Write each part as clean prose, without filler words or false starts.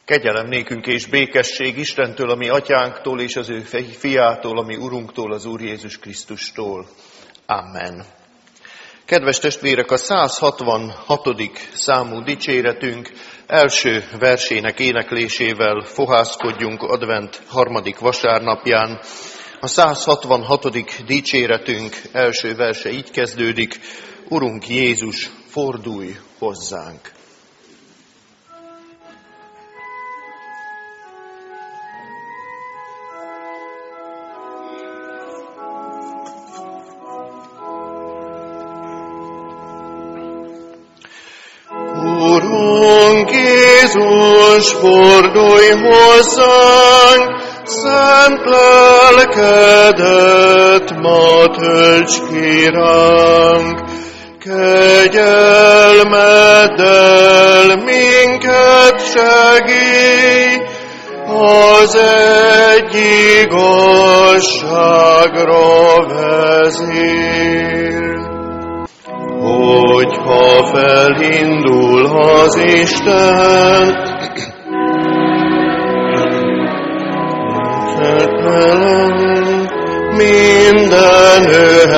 Kegyelem nékünk és békesség Istentől, a mi atyánktól, és az ő fiától, a mi Urunktól, az Úr Jézus Krisztustól. Amen. Kedves testvérek, a 166. számú dicséretünk első versének éneklésével fohászkodjunk advent harmadik vasárnapján. A 166. dicséretünk első verse így kezdődik: Urunk Jézus, fordulj hozzánk! Urunk Jézus, fordulj hozzánk, szent lelkedet ma tölts ki ránk. Kegyelmeddel minket segíts, az egy igazságra vezér. Hogyha felindul az Isten, minden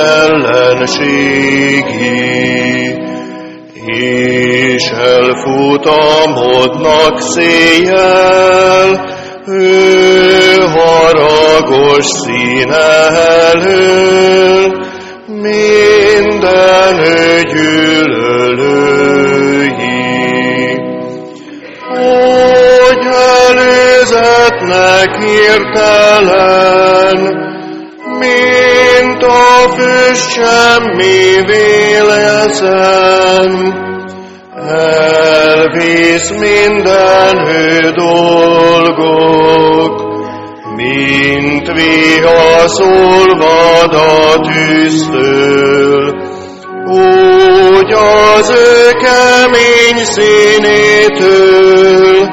ellenségi, és elfutamodnak széjjel, ő haragos színe elől, minden gyűlölői. Hogy előzetnek hirtelen, mint a füst semmi vélezen, elvisz minden dolgok, mint vihasz olvad a tűztől, úgy az ő kemény színétől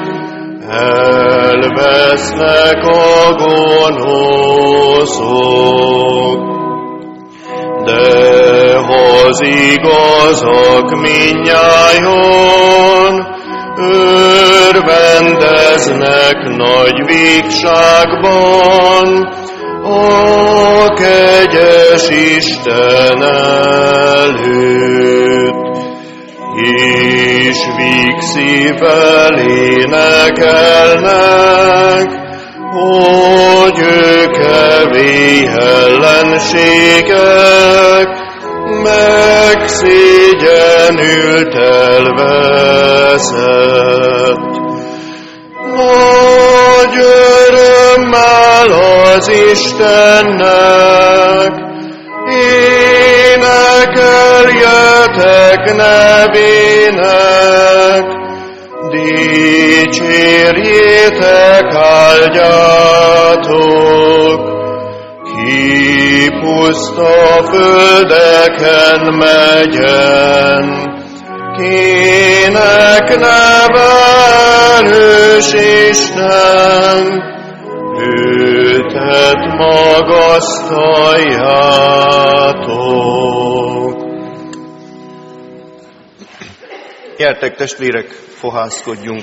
elvesznek a gonoszok. De ha az igazak mindnyájan örvendeznek nagy végságban, a kegyes Isten előtt, és vígszívvel énekelnek, hogy ők kevély ellenségek, megszégyenült elveszett. Nagy örömmel az Istennek énekeljetek nevének, dicsérjétek, áldjátok, ki puszta földeken megyen, kinek neve erős Isten, őtet magasztaljátok. Gyertek testvérek, fohászkodjunk!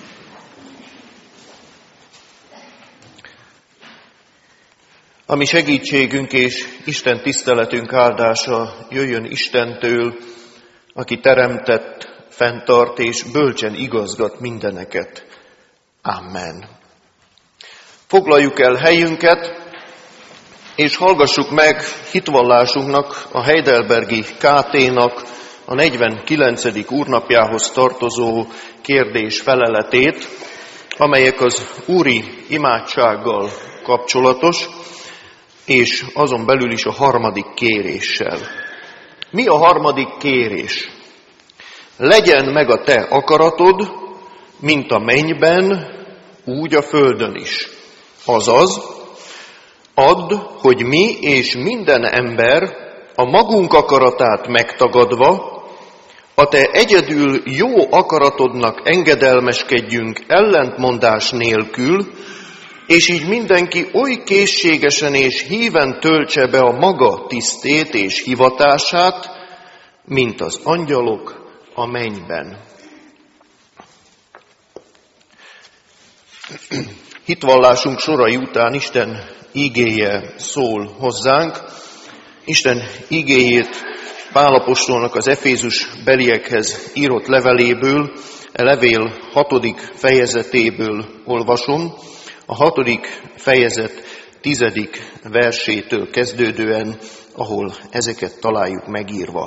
A mi segítségünk és Isten tiszteletünk áldása jöjjön Istentől, aki teremtett, fenntart és bölcsen igazgat mindeneket. Amen. Foglaljuk el helyünket, és hallgassuk meg hitvallásunknak, a heidelbergi KT-nak a 49. úrnapjához tartozó kérdés feleletét, amelyek az úri imádsággal kapcsolatos, és azon belül is a harmadik kéréssel. Mi a harmadik kérés? Legyen meg a te akaratod, mint a mennyben, úgy a földön is. Azaz, add, hogy mi és minden ember a magunk akaratát megtagadva, a te egyedül jó akaratodnak engedelmeskedjünk ellentmondás nélkül, és így mindenki oly készségesen és híven töltse be a maga tisztét és hivatását, mint az angyalok a mennyben. Hitvallásunk sorai után Isten ígéje szól hozzánk. Isten ígéjét Pál apostolnak az Efézus beliekhez írott leveléből, a levél 6. fejezetéből olvasom, a 6. fejezet 10. versétől kezdődően, ahol ezeket találjuk megírva.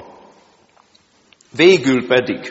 Végül pedig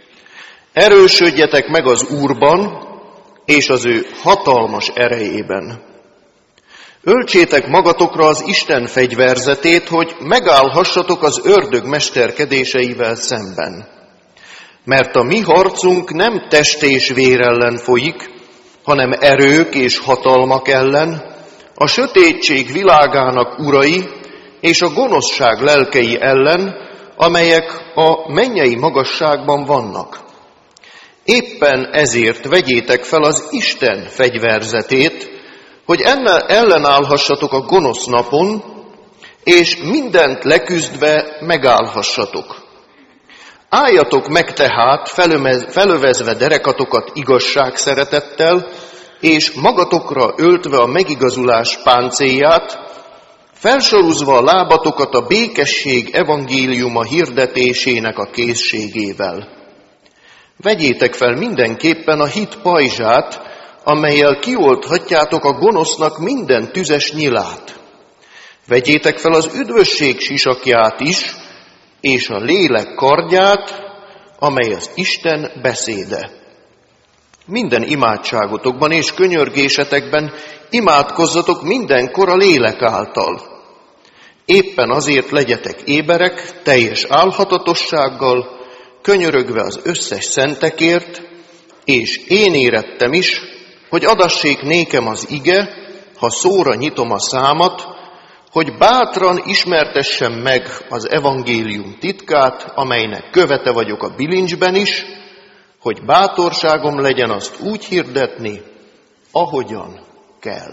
erősödjetek meg az Úrban és az ő hatalmas erejében. Öltsétek magatokra az Isten fegyverzetét, hogy megállhassatok az ördög mesterkedéseivel szemben. Mert a mi harcunk nem test és vér ellen folyik, hanem erők és hatalmak ellen, a sötétség világának urai és a gonoszság lelkei ellen, amelyek a mennyei magasságban vannak. Éppen ezért vegyétek fel az Isten fegyverzetét, hogy ellenállhassatok a gonosz napon, és mindent leküzdve megállhassatok. Álljatok meg tehát, felövezve derekatokat igazság szeretettel, és magatokra öltve a megigazulás páncélját, felsorúzva a lábatokat a békesség evangéliuma hirdetésének a készségével. Vegyétek fel mindenképpen a hit pajzsát, amellyel kiolthatjátok a gonosznak minden tüzes nyilát. Vegyétek fel az üdvösség sisakját is, és a lélek kardját, amely az Isten beszéde. Minden imádságotokban és könyörgésetekben imádkozzatok mindenkor a lélek által. Éppen azért legyetek éberek, teljes álhatatossággal, könyörögve az összes szentekért, és én érettem is, hogy adassék nékem az ige, ha szóra nyitom a számat, hogy bátran ismertessem meg az evangélium titkát, amelynek követe vagyok a bilincsben is, hogy bátorságom legyen azt úgy hirdetni, ahogyan kell.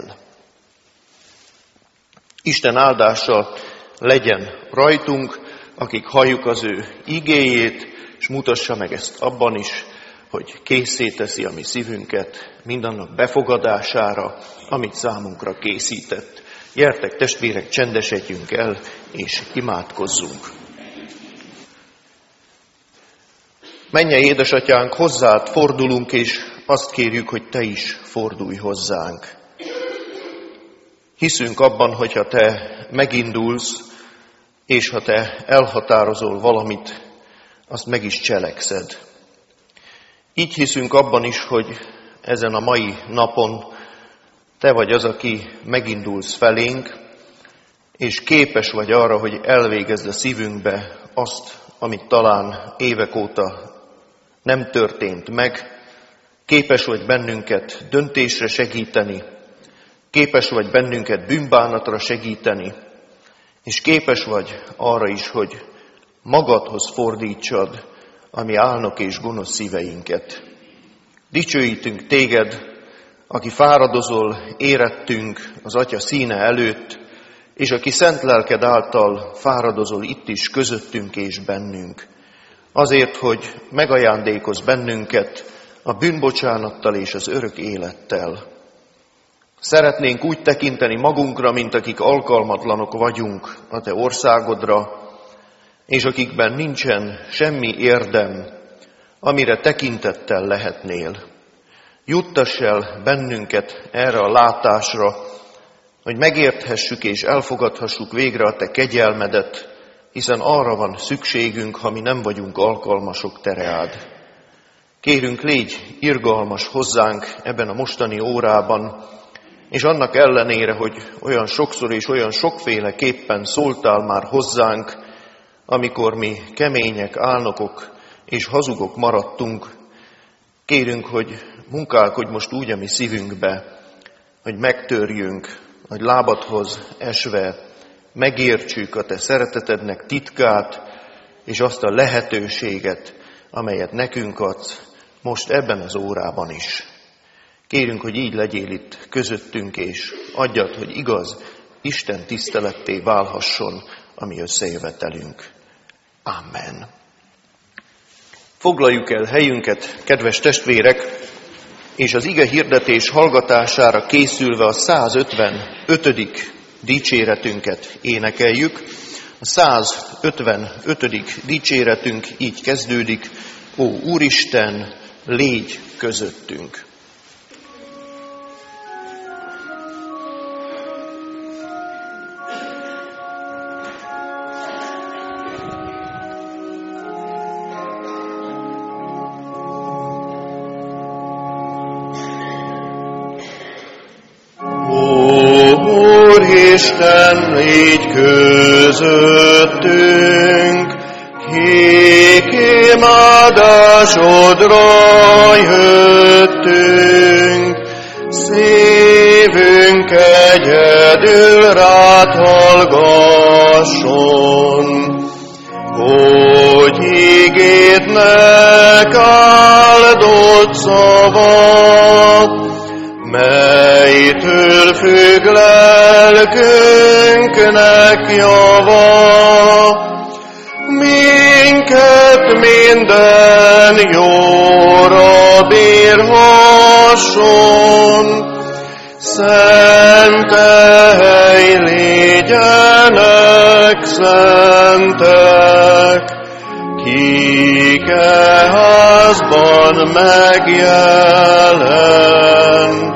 Isten áldása legyen rajtunk, akik halljuk az ő igéjét, és mutassa meg ezt abban is, hogy készé teszi a mi szívünket mindannak befogadására, amit számunkra készített. Gyertek, testvérek, csendesedjünk el, és imádkozzunk. Mennyei édesatyánk, hozzád fordulunk, és azt kérjük, hogy te is fordulj hozzánk. Hiszünk abban, hogyha te megindulsz, és ha te elhatározol valamit, azt meg is cselekszed. Így hiszünk abban is, hogy ezen a mai napon te vagy az, aki megindulsz felénk, és képes vagy arra, hogy elvégezd a szívünkbe azt, amit talán évek óta nem történt meg. Képes vagy bennünket döntésre segíteni, képes vagy bennünket bűnbánatra segíteni, és képes vagy arra is, hogy magadhoz fordítsad a mi álnok és gonosz szíveinket. Dicsőítünk téged, aki fáradozol érettünk az Atya színe előtt, és aki szent lelked által fáradozol itt is közöttünk és bennünk. Azért, hogy megajándékozz bennünket a bűnbocsánattal és az örök élettel. Szeretnénk úgy tekinteni magunkra, mint akik alkalmatlanok vagyunk a te országodra, és akikben nincsen semmi érdem, amire tekintettel lehetnél. Juttass el bennünket erre a látásra, hogy megérthessük és elfogadhassuk végre a te kegyelmedet, hiszen arra van szükségünk, ha mi nem vagyunk alkalmasok te reád. Kérünk, légy irgalmas hozzánk ebben a mostani órában, és annak ellenére, hogy olyan sokszor és olyan sokféleképpen szóltál már hozzánk, amikor mi kemények, álnokok és hazugok maradtunk, kérünk, hogy munkálkodj most úgy a mi szívünkbe, hogy megtörjünk, hogy lábadhoz esve megértsük a te szeretetednek titkát, és azt a lehetőséget, amelyet nekünk adsz most ebben az órában is. Kérünk, hogy így legyél itt közöttünk, és adjad, hogy igaz, Isten tiszteletté válhasson a mi összejövetelünk. Amen. Foglaljuk el helyünket, kedves testvérek, és az ige hirdetés hallgatására készülve a 155. dicséretünket énekeljük. A 155. dicséretünk így kezdődik: Ó Úristen, légy közöttünk! Isten, légy közöttünk, kik imádásodra jöttünk, szívünk egyedül rád hallgasson, hogy ígédnek áldott szava, melytől függ lelkünknek java, minket minden jóra bírhasson, szentelj légyenek szentek, kik e házban megjelentek.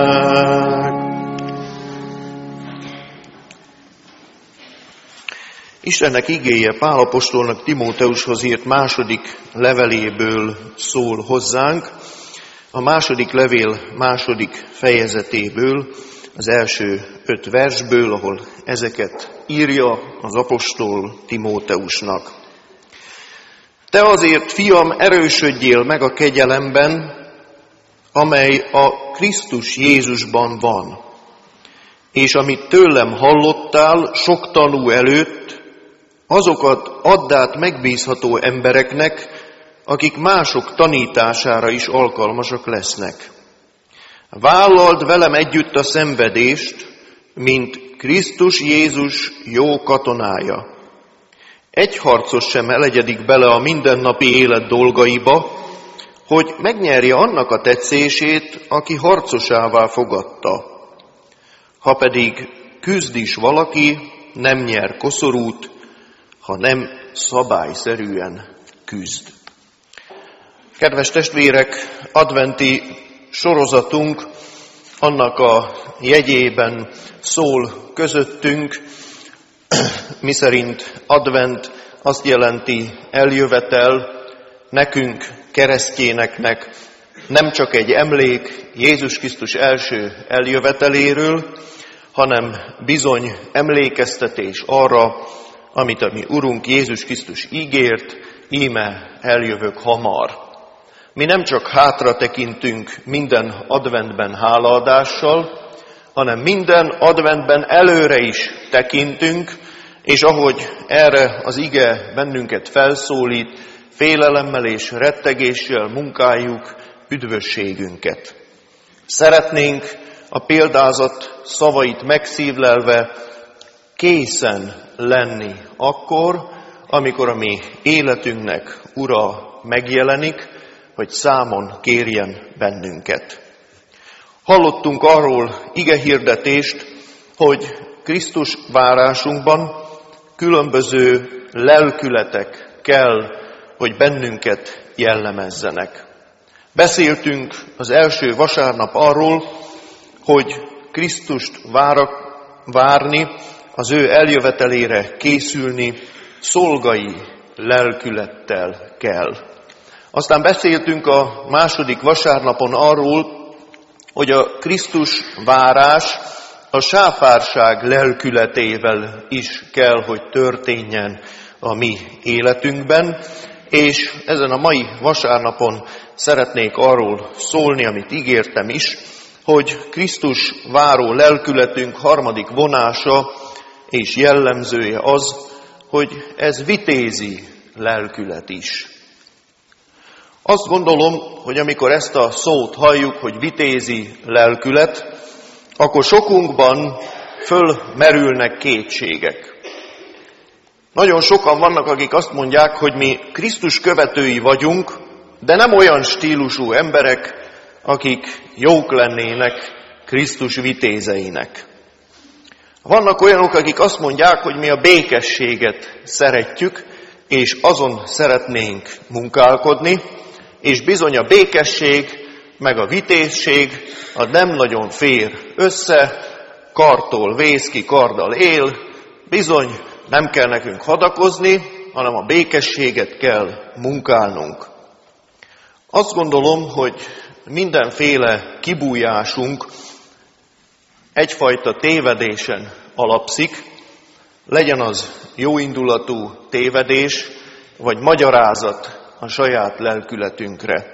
Istennek igéje Pál apostolnak Timóteushoz írt második leveléből szól hozzánk, a második levél második fejezetéből, az első 5 versből, ahol ezeket írja az apostol Timóteusnak. Te azért, fiam, erősödjél meg a kegyelemben, amely a Krisztus Jézusban van, és amit tőlem hallottál sok tanú előtt, azokat add át megbízható embereknek, akik mások tanítására is alkalmasak lesznek. Vállald velem együtt a szenvedést, mint Krisztus Jézus jó katonája. Egy harcos sem elegyedik bele a mindennapi élet dolgaiba, hogy megnyerje annak a tetszését, aki harcosává fogadta. Ha pedig küzd is valaki, nem nyer koszorút, ha nem szabályszerűen küzd. Kedves testvérek, adventi sorozatunk annak a jegyében szól közöttünk, miszerint advent azt jelenti eljövetel, nekünk, keresztjéneknek nem csak egy emlék Jézus Krisztus első eljöveteléről, hanem bizony emlékeztetés arra, amit a mi Urunk Jézus Krisztus ígért, íme eljövök hamar. Mi nem csak hátra tekintünk minden adventben hálaadással, hanem minden adventben előre is tekintünk, és ahogy erre az ige bennünket felszólít, félelemmel és rettegéssel munkáljuk üdvösségünket. Szeretnénk a példázat szavait megszívlelve készen lenni akkor, amikor a mi életünknek Ura megjelenik, hogy számon kérjen bennünket. Hallottunk arról igehirdetést, hogy Krisztus várásunkban különböző lelkületek kell, hogy bennünket jellemezzenek. Beszéltünk az első vasárnap arról, hogy Krisztust várni, az ő eljövetelére készülni szolgai lelkülettel kell. Aztán beszéltünk a második vasárnapon arról, hogy a Krisztus várás a sáfárság lelkületével is kell, hogy történjen a mi életünkben, és ezen a mai vasárnapon szeretnék arról szólni, amit ígértem is, hogy Krisztus váró lelkületünk harmadik vonása és jellemzője az, hogy ez vitézi lelkület is. Azt gondolom, hogy amikor ezt a szót halljuk, hogy vitézi lelkület, akkor sokunkban fölmerülnek kétségek. Nagyon sokan vannak, akik azt mondják, hogy mi Krisztus követői vagyunk, de nem olyan stílusú emberek, akik jók lennének Krisztus vitézeinek. Vannak olyanok, akik azt mondják, hogy mi a békességet szeretjük, és azon szeretnénk munkálkodni, és bizony a békesség meg a vitézség nem nagyon fér össze, kartól vész ki, karddal él, bizony nem kell nekünk hadakozni, hanem a békességet kell munkálnunk. Azt gondolom, hogy mindenféle kibújásunk egyfajta tévedésen alapszik, legyen az jóindulatú tévedés, vagy magyarázat a saját lelkületünkre.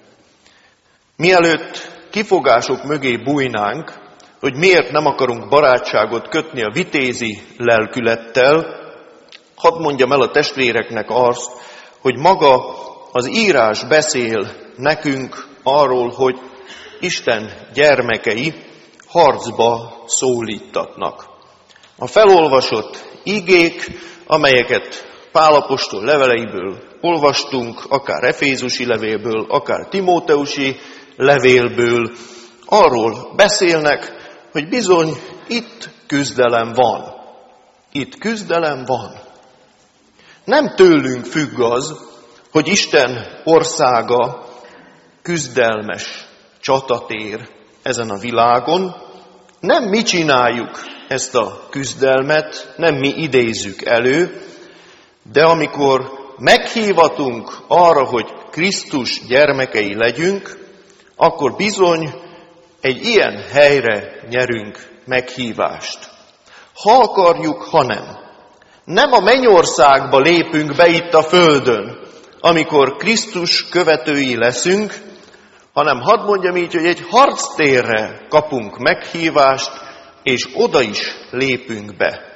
Mielőtt kifogások mögé bújnánk, hogy miért nem akarunk barátságot kötni a vitézi lelkülettel, hadd mondjam el a testvéreknek azt, hogy maga az írás beszél nekünk arról, hogy Isten gyermekei harcba szólítatnak. A felolvasott igék, amelyeket Pál apostol leveleiből olvastunk, akár Efézusi levélből, akár Timóteusi levélből, arról beszélnek, hogy bizony itt küzdelem van. Itt küzdelem van. Nem tőlünk függ az, hogy Isten országa küzdelmes csatatér ezen a világon. Nem mi csináljuk ezt a küzdelmet, nem mi idézzük elő, de amikor meghívatunk arra, hogy Krisztus gyermekei legyünk, akkor bizony egy ilyen helyre nyerünk meghívást. Ha akarjuk, ha nem. Nem a mennyországba lépünk be itt a földön, amikor Krisztus követői leszünk, hanem hadd mondjam így, hogy egy harctérre kapunk meghívást, és oda is lépünk be.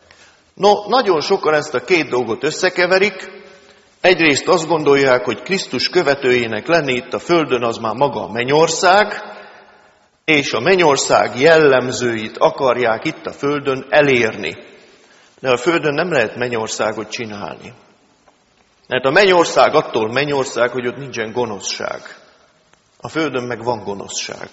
No, nagyon sokan ezt a két dolgot összekeverik. Egyrészt azt gondolják, hogy Krisztus követőjének lenni itt a földön, az már maga a mennyország, és a mennyország jellemzőit akarják itt a földön elérni. De a földön nem lehet mennyországot csinálni. Mert a mennyország attól mennyország, hogy ott nincsen gonoszság. A földön meg van gonoszság.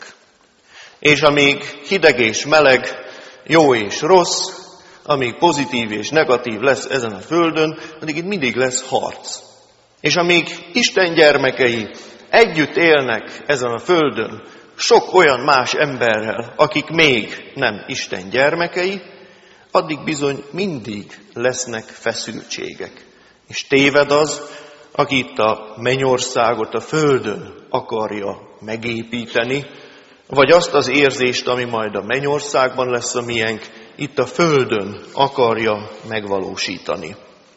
És amíg hideg és meleg, jó és rossz, amíg pozitív és negatív lesz ezen a földön, addig itt mindig lesz harc. És amíg Isten gyermekei együtt élnek ezen a földön, sok olyan más emberrel, akik még nem Isten gyermekei, addig bizony mindig lesznek feszültségek. És téved az, aki itt a mennyországot a földön akarja megépíteni, vagy azt az érzést, ami majd a mennyországban lesz a miénk, itt a földön akarja megvalósítani.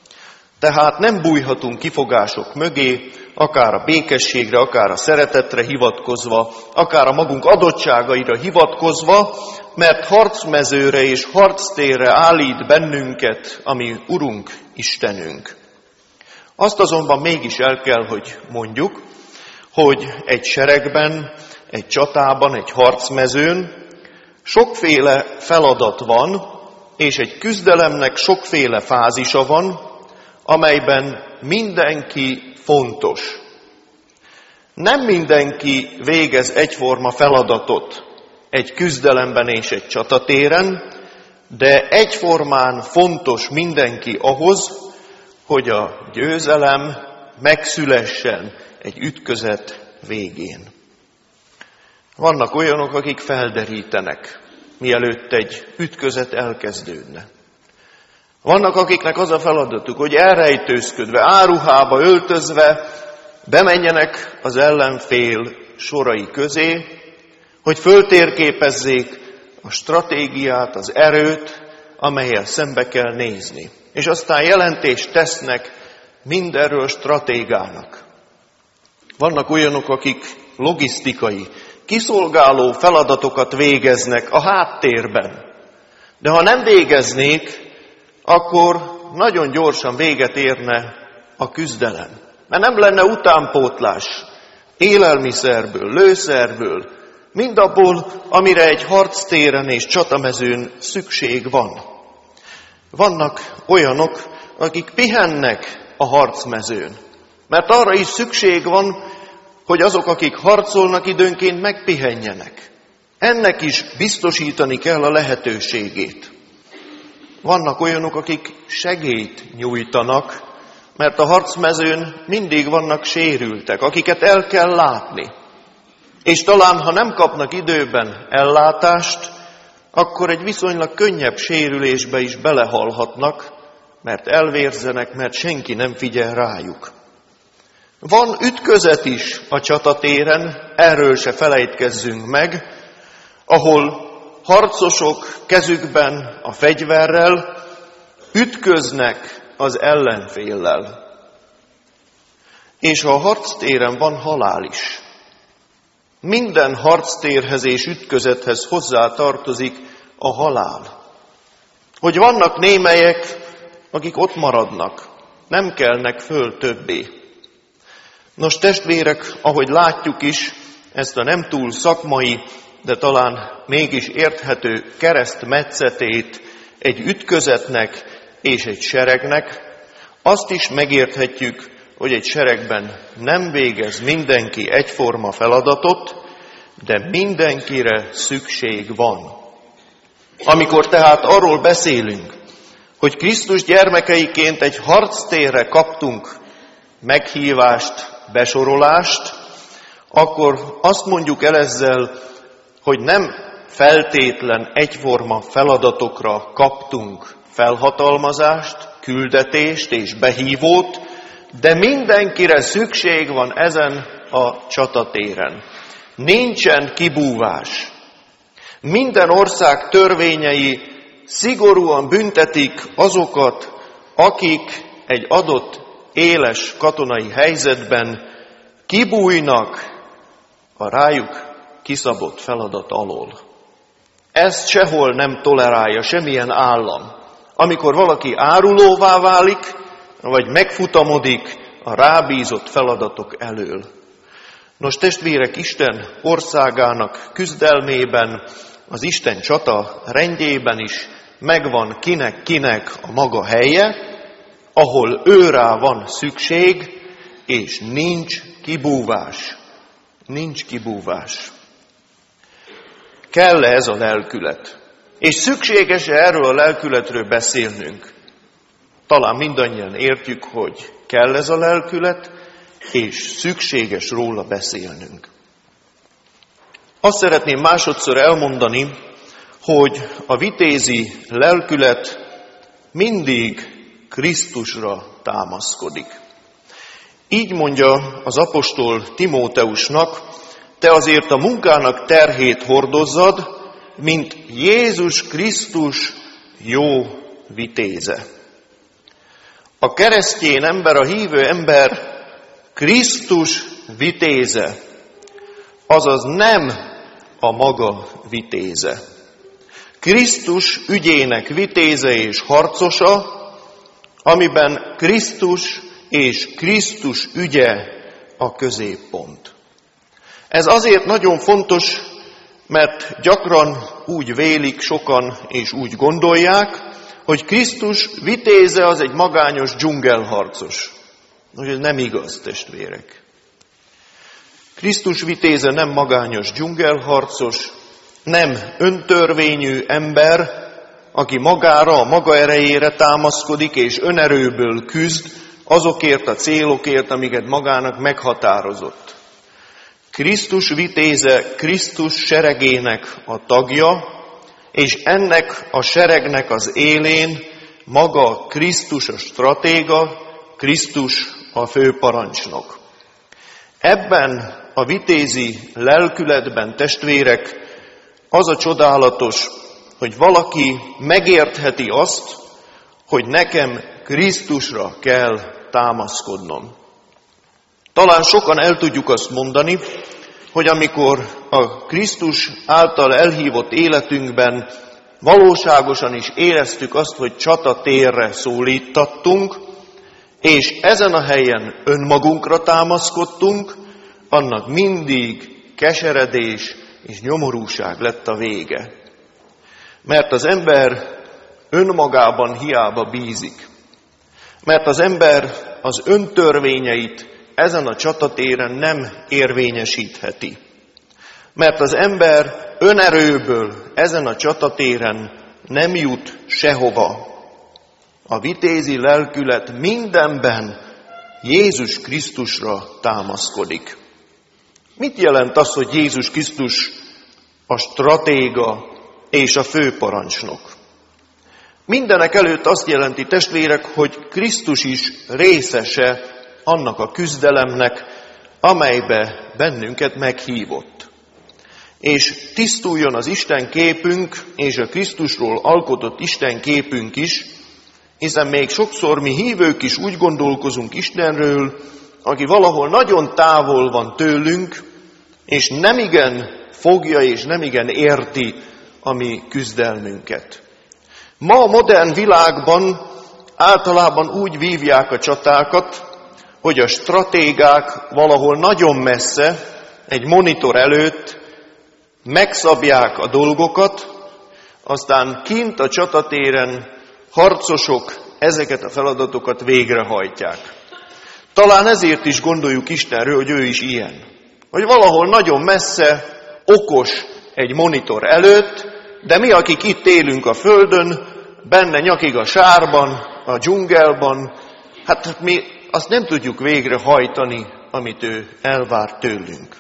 Tehát nem bújhatunk kifogások mögé, akár a békességre, akár a szeretetre hivatkozva, akár a magunk adottságaira hivatkozva, mert harcmezőre és harctérre állít bennünket a mi Urunk, Istenünk. Azt azonban mégis el kell, hogy mondjuk, hogy egy seregben, egy csatában, egy harcmezőn sokféle feladat van, és egy küzdelemnek sokféle fázisa van, amelyben mindenki fontos. Nem mindenki végez egyforma feladatot egy küzdelemben és egy csatatéren, de egyformán fontos mindenki ahhoz, hogy a győzelem megszülessen egy ütközet végén. Vannak olyanok, akik felderítenek, mielőtt egy ütközet elkezdődne. Vannak, akiknek az a feladatuk, hogy elrejtőzködve, áruhába öltözve bemenjenek az ellenfél sorai közé, hogy föltérképezzék a stratégiát, az erőt, amellyel szembe kell nézni. És aztán jelentést tesznek mindenről stratégának. Vannak olyanok, akik logisztikai, kiszolgáló feladatokat végeznek a háttérben. De ha nem végeznék, akkor nagyon gyorsan véget érne a küzdelem. Mert nem lenne utánpótlás élelmiszerből, lőszerből, mindabból, amire egy harctéren és csatamezőn szükség van. Vannak olyanok, akik pihennek a harcmezőn, mert arra is szükség van, hogy azok, akik harcolnak, időnként megpihenjenek. Ennek is biztosítani kell a lehetőségét. Vannak olyanok, akik segélyt nyújtanak, mert a harcmezőn mindig vannak sérültek, akiket el kell látni. És talán, ha nem kapnak időben ellátást, akkor egy viszonylag könnyebb sérülésbe is belehalhatnak, mert elvérzenek, mert senki nem figyel rájuk. Van ütközet is a csatatéren, erről se felejtkezzünk meg, ahol harcosok kezükben a fegyverrel ütköznek az ellenféllel. És a harctéren van halál is. Minden harctérhez és ütközethez hozzá tartozik a halál. Hogy vannak némelyek, akik ott maradnak, nem kelnek föl többé. Nos, testvérek, ahogy látjuk is, ezt a nem túl szakmai, de talán mégis érthető keresztmetszetét egy ütközetnek és egy seregnek, azt is megérthetjük, hogy egy seregben nem végez mindenki egyforma feladatot, de mindenkire szükség van. Amikor tehát arról beszélünk, hogy Krisztus gyermekeiként egy harctérre kaptunk meghívást, besorolást, akkor azt mondjuk el ezzel, hogy nem feltétlen egyforma feladatokra kaptunk felhatalmazást, küldetést és behívót, de mindenkire szükség van ezen a csatatéren. Nincsen kibúvás. Minden ország törvényei szigorúan büntetik azokat, akik egy adott éles katonai helyzetben kibújnak a rájuk kiszabott feladat alól. Ezt sehol nem tolerálja semmilyen állam. Amikor valaki árulóvá válik, vagy megfutamodik a rábízott feladatok elől. Nos, testvérek, Isten országának küzdelmében, az Isten csata rendjében is megvan kinek a maga helye, ahol őrá van szükség, és nincs kibúvás. Nincs kibúvás. Kell-e ez a lelkület? És szükséges-e erről a lelkületről beszélnünk? Talán mindannyian értjük, hogy kell ez a lelkület, és szükséges róla beszélnünk. Azt szeretném másodszor elmondani, hogy a vitézi lelkület mindig Krisztusra támaszkodik. Így mondja az apostol Timóteusnak, te azért a munkának terhét hordozzad, mint Jézus Krisztus jó vitéze. A keresztény ember, a hívő ember Krisztus vitéze, azaz nem a maga vitéze. Krisztus ügyének vitéze és harcosa, amiben Krisztus és Krisztus ügye a középpont. Ez azért nagyon fontos, mert gyakran úgy vélik sokan és úgy gondolják, hogy Krisztus vitéze az egy magányos dzsungelharcos. Nos, ez nem igaz, testvérek. Krisztus vitéze nem magányos dzsungelharcos, nem öntörvényű ember, aki magára, a maga erejére támaszkodik és önerőből küzd azokért a célokért, amiket magának meghatározott. Krisztus vitéze Krisztus seregének a tagja, és ennek a seregnek az élén maga Krisztus a stratéga, Krisztus a főparancsnok. Ebben a vitézi lelkületben, testvérek, az a csodálatos, hogy valaki megértheti azt, hogy nekem Krisztusra kell támaszkodnom. Talán sokan el tudjuk azt mondani, hogy amikor a Krisztus által elhívott életünkben valóságosan is éreztük azt, hogy csatatérre szólítattunk, és ezen a helyen önmagunkra támaszkodtunk, annak mindig keseredés és nyomorúság lett a vége. Mert az ember önmagában hiába bízik. Mert az ember az öntörvényeit ezen a csatatéren nem érvényesítheti. Mert az ember önerőből ezen a csatatéren nem jut sehova. A vitézi lelkület mindenben Jézus Krisztusra támaszkodik. Mit jelent az, hogy Jézus Krisztus a stratéga és a főparancsnok? Mindenek előtt azt jelenti, testvérek, hogy Krisztus is részese annak a küzdelemnek, amelybe bennünket meghívott. És tisztuljon az Isten képünk és a Krisztusról alkotott Isten képünk is, hiszen még sokszor mi hívők is úgy gondolkozunk Istenről, aki valahol nagyon távol van tőlünk, és nemigen fogja és nemigen érti a mi küzdelmünket. Ma a modern világban általában úgy vívják a csatákat, hogy a stratégák valahol nagyon messze, egy monitor előtt megszabják a dolgokat, aztán kint a csatatéren harcosok ezeket a feladatokat végrehajtják. Talán ezért is gondoljuk Istenről, hogy ő is ilyen. Hogy valahol nagyon messze, okos egy monitor előtt, de mi, akik itt élünk a földön, benne nyakig a sárban, a dzsungelban, hát mi azt nem tudjuk végrehajtani, amit ő elvár tőlünk.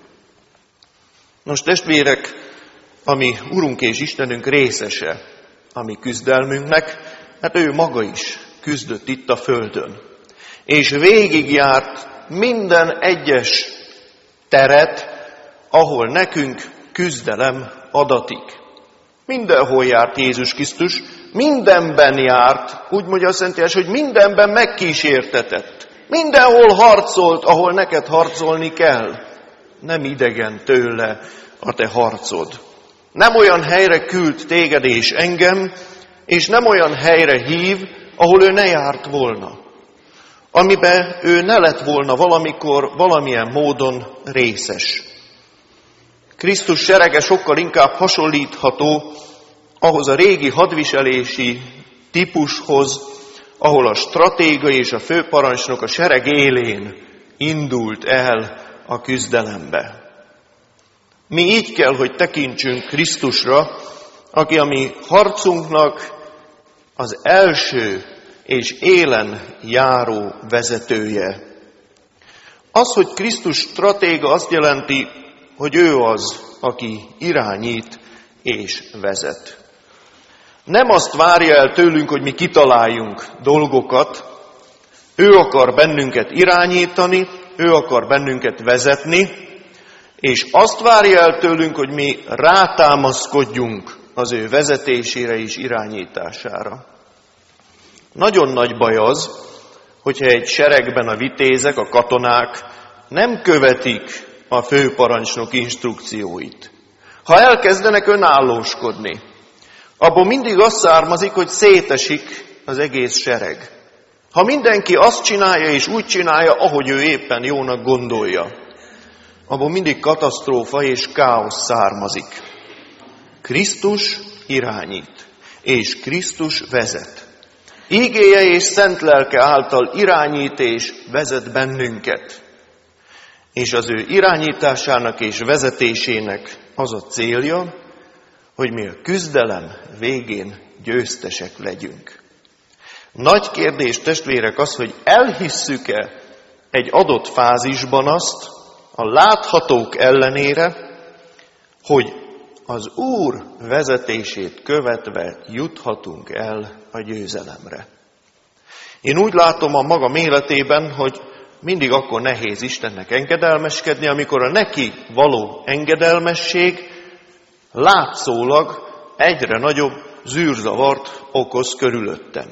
Nos, testvérek, a mi Urunk és Istenünk részese a mi küzdelmünknek, hát ő maga is küzdött itt a földön. És végigjárt minden egyes teret, ahol nekünk küzdelem adatik. Mindenhol járt Jézus Krisztus, mindenben járt, úgy mondja a Szentírás, hogy mindenben megkísértetett. Mindenhol harcolt, ahol neked harcolni kell. Nem idegen tőle a te harcod. Nem olyan helyre küld téged és engem, és nem olyan helyre hív, ahol ő ne járt volna. Amiben ő ne lett volna valamikor, valamilyen módon részes. Krisztus serege sokkal inkább hasonlítható ahhoz a régi hadviselési típushoz, ahol a stratéga és a főparancsnok a sereg élén indult el a küzdelembe. Mi így kell, hogy tekintsünk Krisztusra, aki a mi harcunknak az első és élen járó vezetője. Az, hogy Krisztus stratéga, azt jelenti, hogy ő az, aki irányít és vezet. Nem azt várja el tőlünk, hogy mi kitaláljunk dolgokat, ő akar bennünket irányítani, ő akar bennünket vezetni, és azt várja el tőlünk, hogy mi rátámaszkodjunk az ő vezetésére és irányítására. Nagyon nagy baj az, hogyha egy seregben a vitézek, a katonák nem követik a főparancsnok instrukcióit. Ha elkezdenek önállóskodni, abból mindig az származik, hogy szétesik az egész sereg. Ha mindenki azt csinálja és úgy csinálja, ahogy ő éppen jónak gondolja, abból mindig katasztrófa és káosz származik. Krisztus irányít, és Krisztus vezet. Ígéje és szent lelke által irányít és vezet bennünket. És az ő irányításának és vezetésének az a célja, hogy mi a küzdelem végén győztesek legyünk. Nagy kérdés, testvérek, az, hogy elhisszük-e egy adott fázisban azt, a láthatók ellenére, hogy az Úr vezetését követve juthatunk el a győzelemre. Én úgy látom a magam életében, hogy mindig akkor nehéz Istennek engedelmeskedni, amikor a neki való engedelmesség látszólag egyre nagyobb zűrzavart okoz körülöttem.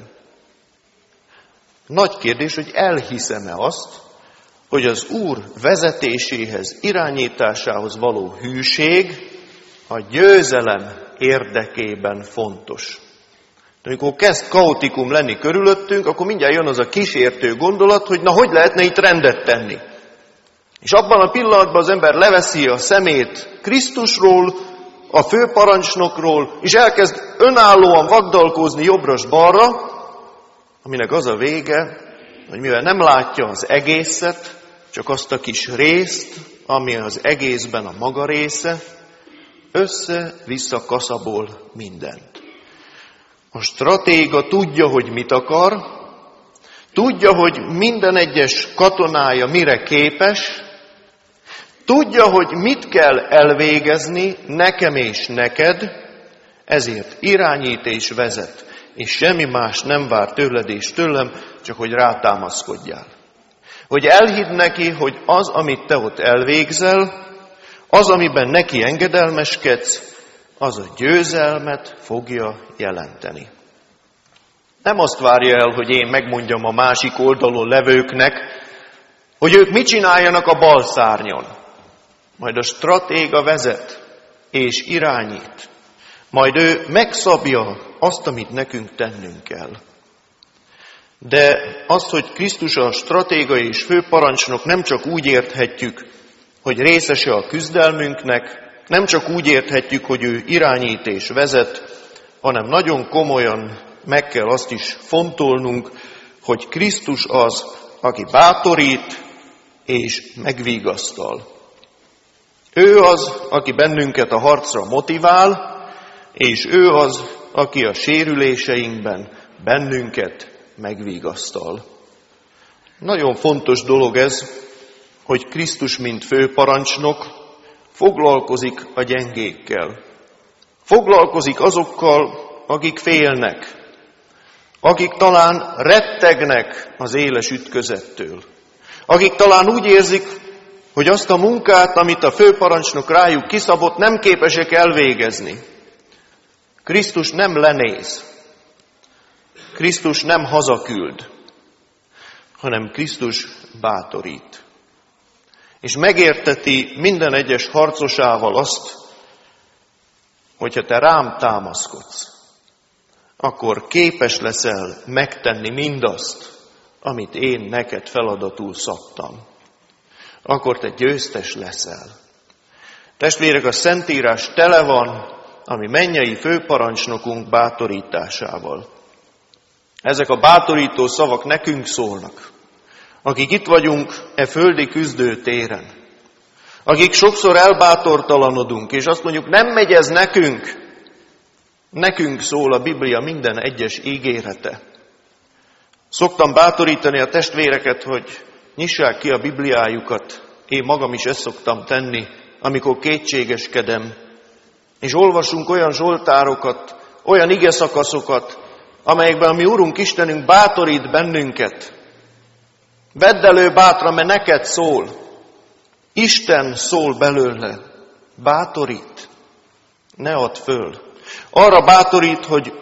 Nagy kérdés, hogy elhiszem-e azt, hogy az Úr vezetéséhez, irányításához való hűség a győzelem érdekében fontos. De amikor kezd kaotikum lenni körülöttünk, akkor mindjárt jön az a kísértő gondolat, hogy na, hogy lehetne itt rendet tenni. És abban a pillanatban az ember leveszi a szemét Krisztusról, a főparancsnokról, és elkezd önállóan vagdalkozni jobbra-balra, aminek az a vége, hogy mivel nem látja az egészet, csak azt a kis részt, ami az egészben a maga része, össze-vissza kaszabol mindent. A stratéga tudja, hogy mit akar, tudja, hogy minden egyes katonája mire képes, tudja, hogy mit kell elvégezni nekem és neked, ezért irányít és vezet, és semmi más nem vár tőled és tőlem, csak hogy rátámaszkodjál. Hogy elhidd neki, hogy az, amit te ott elvégzel, az, amiben neki engedelmeskedsz, az a győzelmet fogja jelenteni. Nem azt várja el, hogy én megmondjam a másik oldalon levőknek, hogy ők mit csináljanak a bal szárnyon. Majd a stratéga vezet és irányít. Majd ő megszabja azt, amit nekünk tennünk kell. De azt, hogy Krisztus a stratéga és főparancsnok, nem csak úgy érthetjük, hogy részese a küzdelmünknek, nem csak úgy érthetjük, hogy ő irányít és vezet, hanem nagyon komolyan meg kell azt is fontolnunk, hogy Krisztus az, aki bátorít és megvigasztal. Ő az, aki bennünket a harcra motivál, és ő az, aki a sérüléseinkben bennünket megvigasztal. Nagyon fontos dolog ez, hogy Krisztus, mint főparancsnok, foglalkozik a gyengékkel. Foglalkozik azokkal, akik félnek, akik talán rettegnek az éles ütközettől, akik talán úgy érzik, hogy azt a munkát, amit a főparancsnok rájuk kiszabott, nem képesek elvégezni. Krisztus nem lenéz, Krisztus nem hazaküld, hanem Krisztus bátorít. És megérteti minden egyes harcosával azt, hogyha te rám támaszkodsz, akkor képes leszel megtenni mindazt, amit én neked feladatul szabtam. Akkor te győztes leszel. Testvérek, a Szentírás tele van a mi mennyei főparancsnokunk bátorításával. Ezek a bátorító szavak nekünk szólnak, akik itt vagyunk e földi küzdőtéren, akik sokszor elbátortalanodunk, és azt mondjuk, nem megy ez nekünk. Nekünk szól a Biblia minden egyes ígérete. Szoktam bátorítani a testvéreket, hogy nyissák ki a Bibliájukat. Én magam is ezt szoktam tenni, amikor kétségeskedem. És olvasunk olyan zsoltárokat, olyan igeszakaszokat, amelyekben a mi Urunk Istenünk bátorít bennünket. Vedd elő bátran, mert neked szól. Isten szól belőle. Bátorít. Ne add föl. Arra bátorít, hogy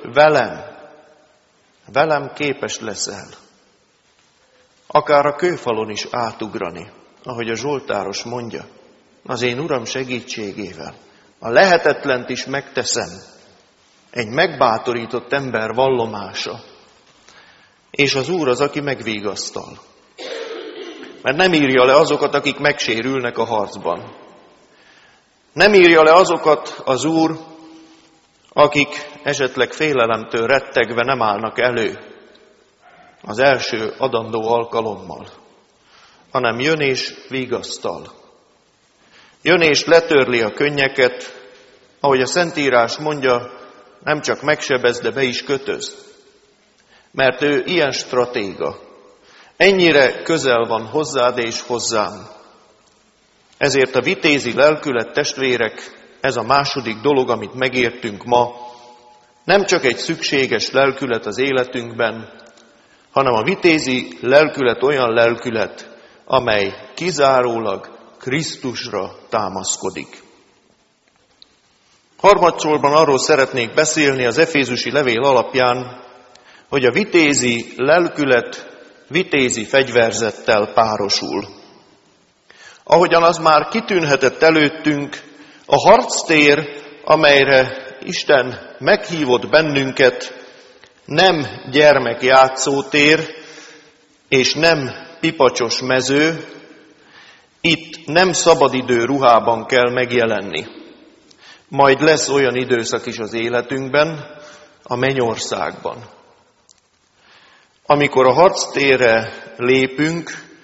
velem képes leszel. Akár a kőfalon is átugrani, ahogy a zsoltáros mondja, az én Uram segítségével. A lehetetlent is megteszem. Egy megbátorított ember vallomása. És az Úr az, aki megvigasztal. Mert nem írja le azokat, akik megsérülnek a harcban. Nem írja le azokat az Úr, akik esetleg félelemtől rettegve nem állnak elő az első adandó alkalommal, hanem jön és vigasztal. Jön és letörli a könnyeket, ahogy a Szentírás mondja, nem csak megsebez, de be is kötöz. Mert ő ilyen stratéga. Ennyire közel van hozzád és hozzám. Ezért a vitézi lelkület, testvérek, ez a második dolog, amit megértünk ma, nem csak egy szükséges lelkület az életünkben, hanem a vitézi lelkület olyan lelkület, amely kizárólag Krisztusra támaszkodik. Harmadsorban arról szeretnék beszélni az efézusi levél alapján, hogy a vitézi lelkület vitézi fegyverzettel párosul. Ahogyan az már kitűnhetett előttünk, a harctér, amelyre Isten meghívott bennünket, nem gyermekjátszótér, és nem pipacsos mező, itt nem szabadidő ruhában kell megjelenni. Majd lesz olyan időszak is az életünkben, a mennyországban. Amikor a harctérre lépünk,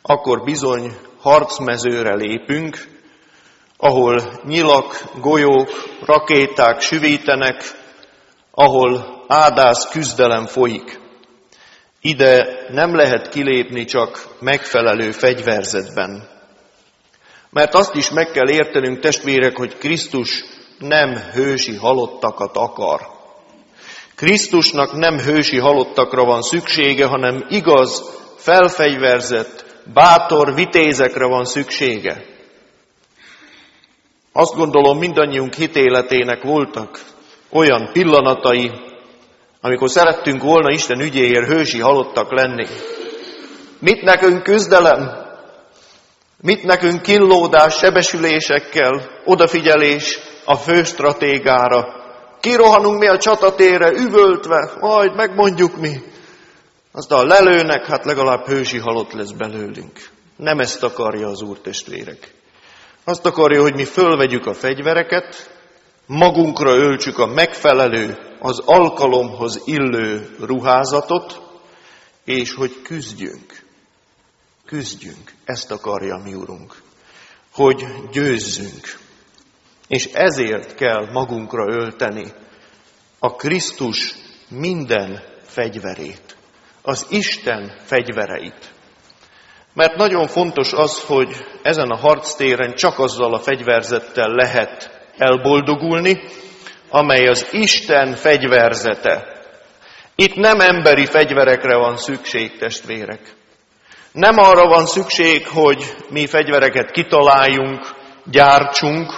akkor bizony harcmezőre lépünk, ahol nyilak, golyók, rakéták süvítenek, ahol ádáz küzdelem folyik. Ide nem lehet kilépni csak megfelelő fegyverzetben. Mert azt is meg kell értenünk, testvérek, hogy Krisztus nem hősi halottakat akar. Krisztusnak nem hősi halottakra van szüksége, hanem igaz, felfegyverzett, bátor vitézekre van szüksége. Azt gondolom, mindannyiunk hitéletének voltak olyan pillanatai, amikor szerettünk volna Isten ügyéért hősi halottak lenni. Mit nekünk küzdelem? Mit nekünk kínlódás sebesülésekkel, odafigyelés a főstratégára? Kirohanunk mi a csatatérre, üvöltve, majd megmondjuk mi. Aztán lelőnek, hát legalább hősi halott lesz belőlünk. Nem ezt akarja az Úr, testvérek. Azt akarja, hogy mi fölvegyük a fegyvereket, magunkra öltsük a megfelelő, az alkalomhoz illő ruházatot, és hogy küzdjünk. Küzdjünk. Ezt akarja a mi Urunk. Hogy győzzünk. És ezért kell magunkra ölteni a Krisztus minden fegyverét. Az Isten fegyvereit. Mert nagyon fontos az, hogy ezen a harctéren csak azzal a fegyverzettel lehet elboldogulni, amely az Isten fegyverzete. Itt nem emberi fegyverekre van szükség, testvérek. Nem arra van szükség, hogy mi fegyvereket kitaláljunk, gyártsunk.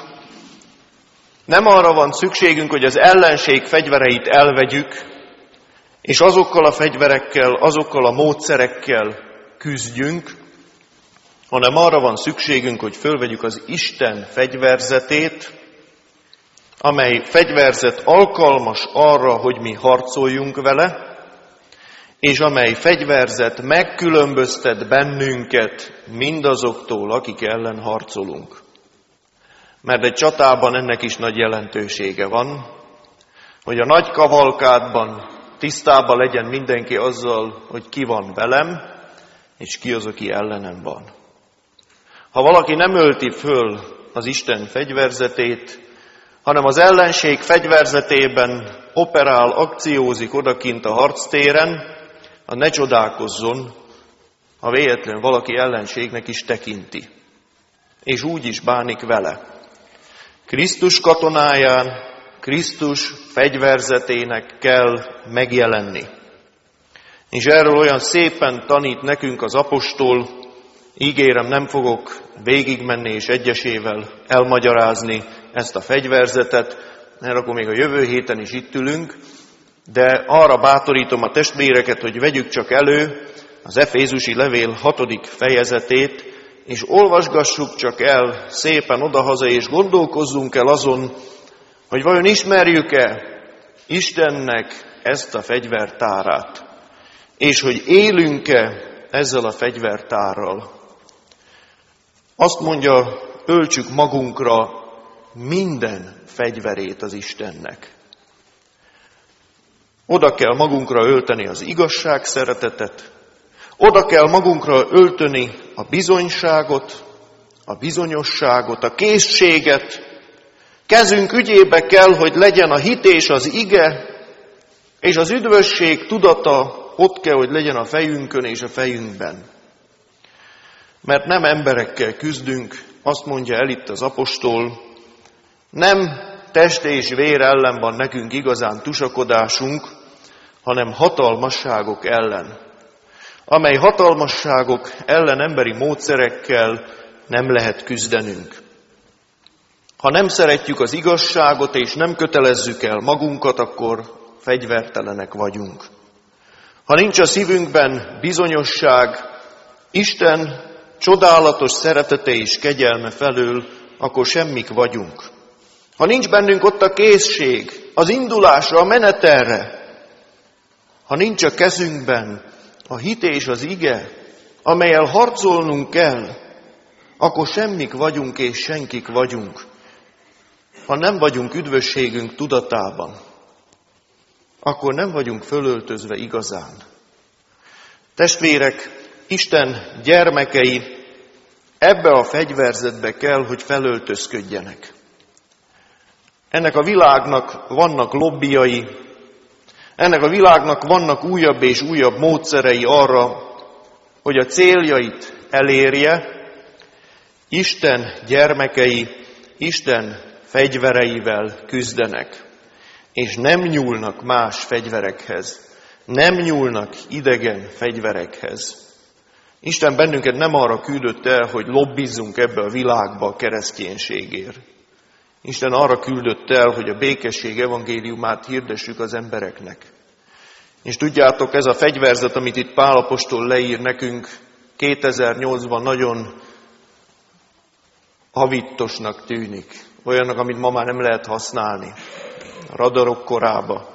Nem arra van szükségünk, hogy az ellenség fegyvereit elvegyük, és azokkal a fegyverekkel, azokkal a módszerekkel küzdjünk, hanem arra van szükségünk, hogy fölvegyük az Isten fegyverzetét, amely fegyverzet alkalmas arra, hogy mi harcoljunk vele, és amely fegyverzet megkülönböztet bennünket mindazoktól, akik ellen harcolunk. Mert egy csatában ennek is nagy jelentősége van, hogy a nagy kavalkádban tisztában legyen mindenki azzal, hogy ki van velem, és ki az, aki ellenem van. Ha valaki nem ölti föl az Isten fegyverzetét, hanem az ellenség fegyverzetében operál, akciózik odakint a harctéren, ne csodálkozzon, ha véletlenül valaki ellenségnek is tekinti, és úgy is bánik vele. Krisztus katonáján, Krisztus fegyverzetének kell megjelenni. És erről olyan szépen tanít nekünk az apostol, ígérem, nem fogok végigmenni és egyesével elmagyarázni ezt a fegyverzetet, mert akkor még a jövő héten is itt ülünk, de arra bátorítom a testvéreket, hogy vegyük csak elő az Efézusi levél 6. fejezetét, és olvasgassuk csak el szépen odahaza, és gondolkozzunk el azon, hogy vajon ismerjük-e Istennek ezt a fegyvertárát, és hogy élünk-e ezzel a fegyvertárral. Azt mondja, öltsük magunkra minden fegyverét az Istennek. Oda kell magunkra ölteni az igazság szeretetet, oda kell magunkra ölteni a bizonyságot, a bizonyosságot, a készséget. Kezünk ügyébe kell, hogy legyen a hit és az ige, és az üdvösség tudata ott kell, hogy legyen a fejünkön és a fejünkben. Mert nem emberekkel küzdünk, azt mondja el itt az apostol, nem test és vér ellen van nekünk igazán tusakodásunk, hanem hatalmasságok ellen. Amely hatalmasságok ellen emberi módszerekkel nem lehet küzdenünk. Ha nem szeretjük az igazságot és nem kötelezzük el magunkat, akkor fegyvertelenek vagyunk. Ha nincs a szívünkben bizonyosság, Isten csodálatos szeretete és kegyelme felől, akkor semmik vagyunk. Ha nincs bennünk ott a készség, az indulásra, a menetelre, ha nincs a kezünkben a hit és az ige, amellyel harcolnunk kell, akkor semmik vagyunk és senkik vagyunk. Ha nem vagyunk üdvösségünk tudatában, akkor nem vagyunk fölöltözve igazán. Testvérek, Isten gyermekei ebbe a fegyverzetbe kell, hogy felöltözködjenek. Ennek a világnak vannak lobbyai, ennek a világnak vannak újabb és újabb módszerei arra, hogy a céljait elérje. Isten gyermekei Isten fegyvereivel küzdenek, és nem nyúlnak más fegyverekhez, nem nyúlnak idegen fegyverekhez. Isten bennünket nem arra küldött el, hogy lobbizzunk ebbe a világba a kereszténységért. Isten arra küldött el, hogy a békesség evangéliumát hirdessük az embereknek. És tudjátok, ez a fegyverzet, amit itt Pál apostol leír nekünk, 2008-ban nagyon havittosnak tűnik. Olyannak, amit ma már nem lehet használni. A radarok korába,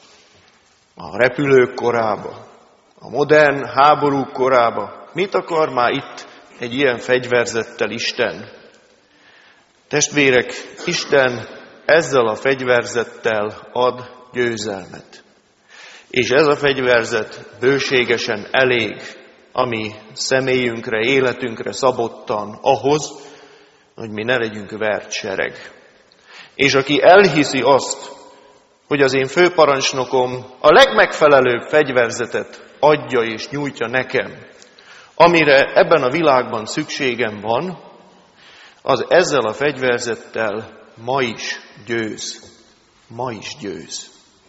a repülők korába, a modern háborúk korába. Mit akar már itt egy ilyen fegyverzettel Isten? Testvérek, Isten ezzel a fegyverzettel ad győzelmet. És ez a fegyverzet bőségesen elég a mi személyünkre, életünkre szabottan ahhoz, hogy mi ne legyünk vert sereg. És aki elhiszi azt, hogy az én főparancsnokom a legmegfelelőbb fegyverzetet adja és nyújtja nekem, amire ebben a világban szükségem van, az ezzel a fegyverzettel ma is győz. Ma is győz.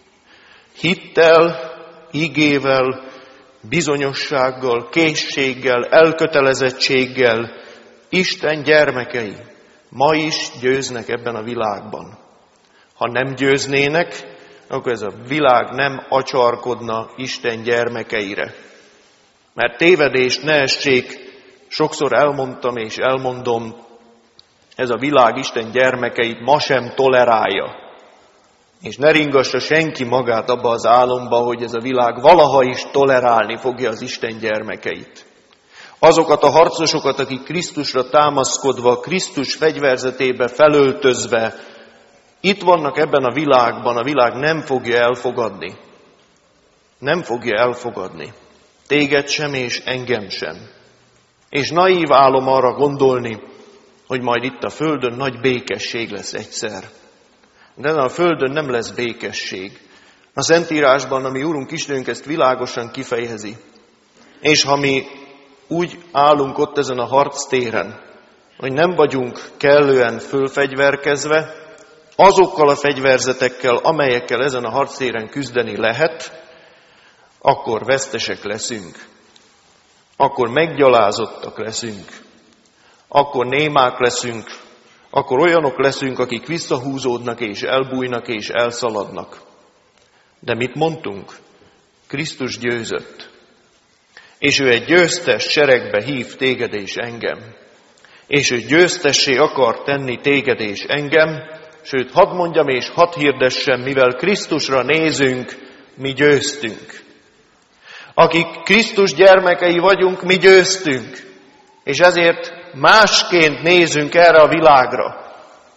Hittel, igével, bizonyossággal, készséggel, elkötelezettséggel Isten gyermekei ma is győznek ebben a világban. Ha nem győznének, akkor ez a világ nem acsarkodna Isten gyermekeire. Mert tévedést ne essék, sokszor elmondtam és elmondom, ez a világ Isten gyermekeit ma sem tolerálja. És ne ringassa senki magát abba az álomba, hogy ez a világ valaha is tolerálni fogja az Isten gyermekeit. Azokat a harcosokat, akik Krisztusra támaszkodva, Krisztus fegyverzetébe felöltözve, itt vannak ebben a világ nem fogja elfogadni. Nem fogja elfogadni. Téged sem és engem sem. És naív álom arra gondolni, hogy majd itt a földön nagy békesség lesz egyszer. De ezen a földön nem lesz békesség. A Szentírásban a mi Úrunk Istenünk ezt világosan kifejezi. És ha mi úgy állunk ott ezen a harctéren, hogy nem vagyunk kellően fölfegyverkezve, azokkal a fegyverzetekkel, amelyekkel ezen a harctéren küzdeni lehet, akkor vesztesek leszünk. Akkor meggyalázottak leszünk. Akkor némák leszünk. Akkor olyanok leszünk, akik visszahúzódnak és elbújnak és elszaladnak. De mit mondtunk? Krisztus győzött. És ő egy győztes seregbe hív téged és engem. És ő győztessé akar tenni téged és engem, sőt, hadd mondjam és hadd hirdessem, mivel Krisztusra nézünk, mi győztünk. Akik Krisztus gyermekei vagyunk, mi győztünk. És ezért másként nézünk erre a világra.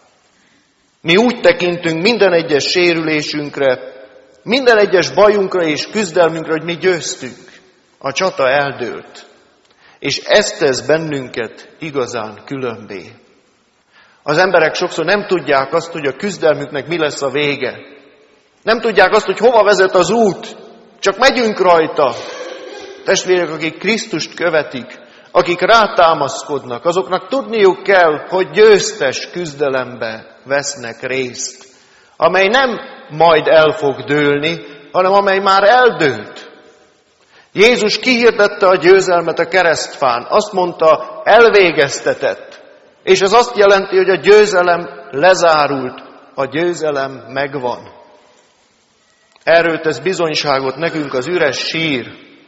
Mi úgy tekintünk minden egyes sérülésünkre, minden egyes bajunkra és küzdelmünkre, hogy mi győztünk. A csata eldőlt. És ez tesz bennünket igazán különbé. Az emberek sokszor nem tudják azt, hogy a küzdelmüknek mi lesz a vége. Nem tudják azt, hogy hova vezet az út. Csak megyünk rajta. Testvérek, akik Krisztust követik, akik rátámaszkodnak, azoknak tudniuk kell, hogy győztes küzdelembe vesznek részt, amely nem majd el fog dőlni, hanem amely már eldőlt. Jézus kihirdette a győzelmet a keresztfán, azt mondta, elvégeztetett. És ez azt jelenti, hogy a győzelem lezárult, a győzelem megvan. Erről tesz bizonyságot nekünk az üres sír,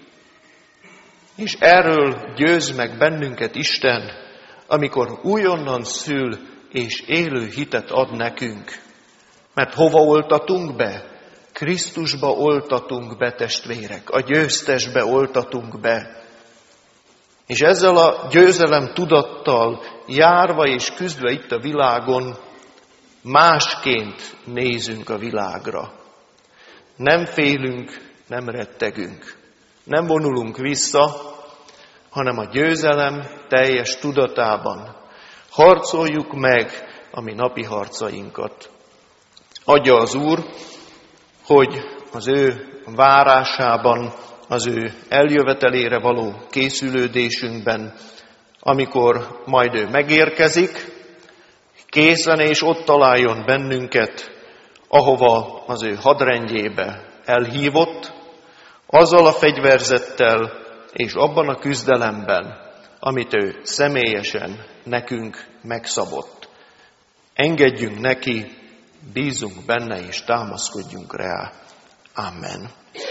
és erről győz meg bennünket Isten, amikor újonnan szül és élő hitet ad nekünk. Mert hova oltatunk be? Krisztusba oltatunk be, testvérek, a győztesbe oltatunk be. És ezzel a győzelem tudattal járva és küzdve itt a világon, másként nézünk a világra. Nem félünk, nem rettegünk. Nem vonulunk vissza, hanem a győzelem teljes tudatában. Harcoljuk meg a mi napi harcainkat. Adja az Úr, hogy az ő várásában, az ő eljövetelére való készülődésünkben, amikor majd ő megérkezik, készen és ott találjon bennünket, ahova az ő hadrendjébe elhívott, azzal a fegyverzettel és abban a küzdelemben, amit ő személyesen nekünk megszabott. Engedjünk neki, bízunk benne és támaszkodjunk rá. Amen.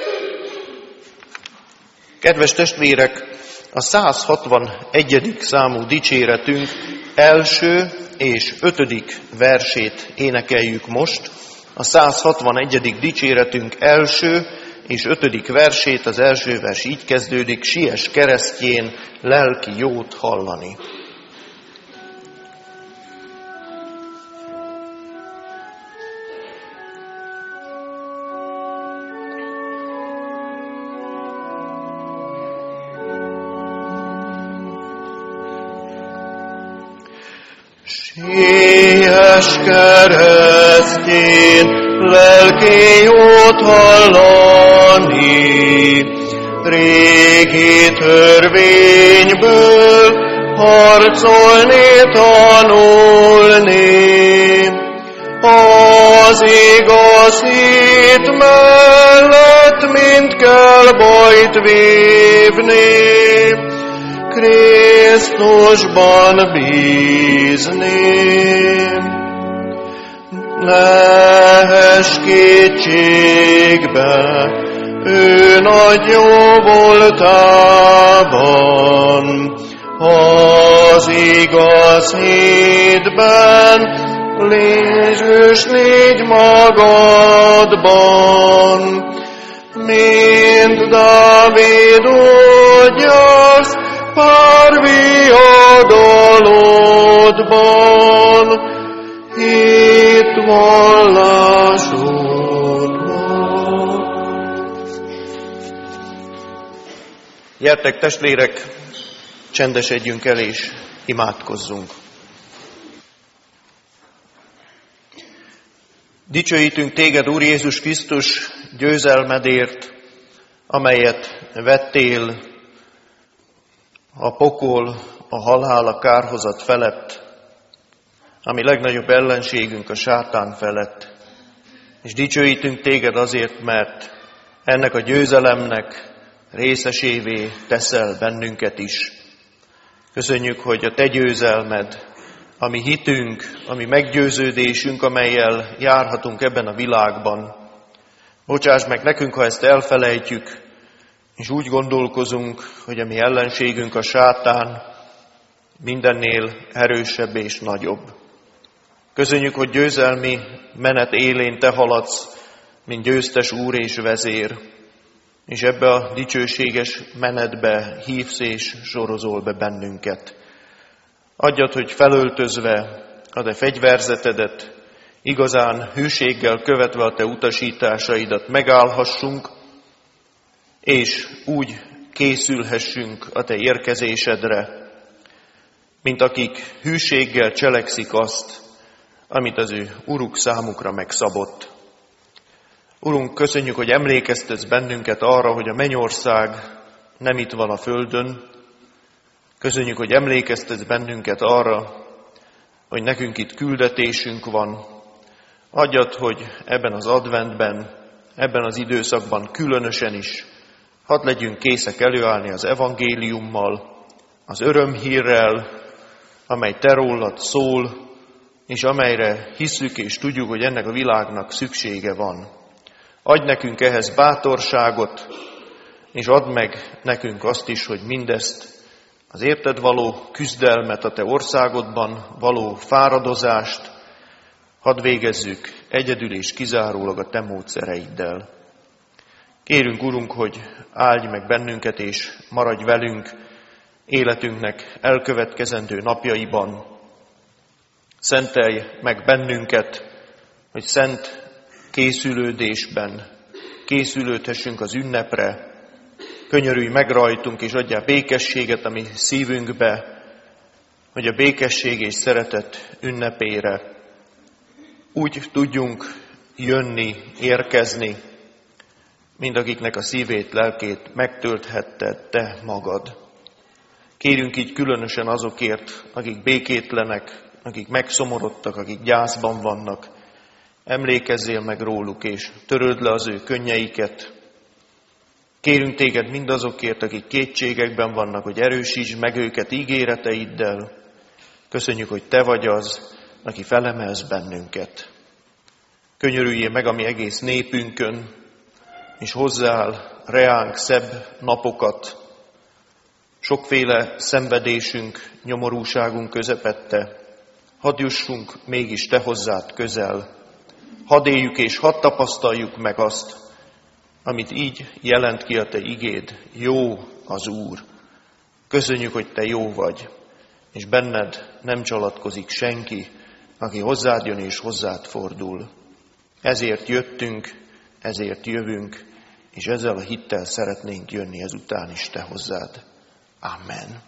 Kedves testvérek, a 161. számú dicséretünk első és 5. versét énekeljük most. A 161. dicséretünk első és 5. versét, az első vers így kezdődik: siess keresztjén lelki jót hallani. Siess keresztjén lelki jót hallani, régi törvényből harcolni tanulni, az igaz hit mellett mind kell bajt vívni, Krisztusban bízni. Ne ess kétségbe ő nagy jó voltában, az igaz hitben légy hős, légy magadban, mint Dávid úgy jársz pár viadalodban, hit vallásodban. Gyertek, testvérek, csendesedjünk el és imádkozzunk. Dicsőítünk téged, Úr Jézus Krisztus, győzelmedért, amelyet vettél a pokol, a halál, a kárhozat felett, ami legnagyobb ellenségünk a sátán felett. És dicsőítünk téged azért, mert ennek a győzelemnek részesévé teszel bennünket is. Köszönjük, hogy a te győzelmed, a mi hitünk, a mi meggyőződésünk, amellyel járhatunk ebben a világban. Bocsáss meg nekünk, ha ezt elfelejtjük, és úgy gondolkozunk, hogy a mi ellenségünk a sátán mindennél erősebb és nagyobb. Köszönjük, hogy győzelmi menet élén te haladsz, mint győztes úr és vezér, és ebbe a dicsőséges menetbe hívsz és sorozol be bennünket. Adjad, hogy felöltözve a te fegyverzetedet, igazán hűséggel követve a te utasításaidat megállhassunk, és úgy készülhessünk a te érkezésedre, mint akik hűséggel cselekszik azt, amit az ő Uruk számukra megszabott. Urunk, köszönjük, hogy emlékeztetsz bennünket arra, hogy a mennyország nem itt van a földön. Köszönjük, hogy emlékeztetsz bennünket arra, hogy nekünk itt küldetésünk van. Adjad, hogy ebben az adventben, ebben az időszakban különösen is hadd legyünk készek előállni az evangéliummal, az örömhírrel, amely te rólad szól, és amelyre hisszük és tudjuk, hogy ennek a világnak szüksége van. Adj nekünk ehhez bátorságot, és add meg nekünk azt is, hogy mindezt, az érted való küzdelmet, a te országodban való fáradozást, hadd végezzük egyedül és kizárólag a te módszereiddel. Kérünk, Urunk, hogy áldj meg bennünket, és maradj velünk életünknek elkövetkezendő napjaiban. Szentelj meg bennünket, hogy szent készülődésben készülődhessünk az ünnepre, könyörülj meg rajtunk, és adjál békességet a mi szívünkbe, hogy a békesség és szeretet ünnepére úgy tudjunk jönni, érkezni, mind akiknek a szívét, lelkét megtölthetted te magad. Kérünk így különösen azokért, akik békétlenek, akik megszomorodtak, akik gyászban vannak. Emlékezzél meg róluk, és töröld le az ő könnyeiket. Kérünk téged mindazokért, akik kétségekben vannak, hogy erősítsd meg őket ígéreteiddel. Köszönjük, hogy te vagy az, aki felemelsz bennünket. Könyörüljél meg a mi egész népünkön, és hozzál reánk szebb napokat, sokféle szenvedésünk, nyomorúságunk közepette. Hadd jussunk mégis te hozzád közel. Hadd éljük és hadd tapasztaljuk meg azt, amit így jelent ki a te igéd. Jó az Úr. Köszönjük, hogy te jó vagy, és benned nem csalatkozik senki, aki hozzád jön és hozzád fordul. Ezért jöttünk, ezért jövünk, és ezzel a hittel szeretnénk jönni ezután is te hozzád. Amen.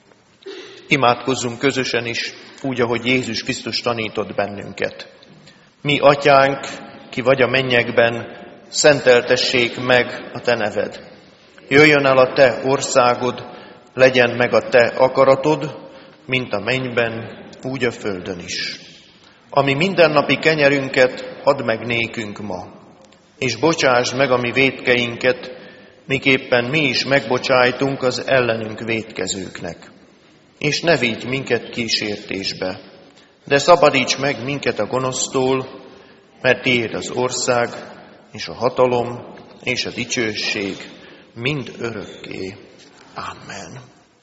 Imádkozzunk közösen is, úgy, ahogy Jézus Krisztus tanított bennünket. Mi, Atyánk, ki vagy a mennyekben, szenteltessék meg a te neved. Jöjjön el a te országod, legyen meg a te akaratod, mint a mennyben, úgy a földön is. Ami mindennapi kenyerünket add meg nékünk ma, és bocsásd meg a mi vétkeinket, miképpen mi is megbocsájtunk az ellenünk vétkezőknek. És ne vigy minket kísértésbe, de szabadíts meg minket a gonosztól, mert tiéd az ország, és a hatalom, és a dicsőség mind örökké. Amen.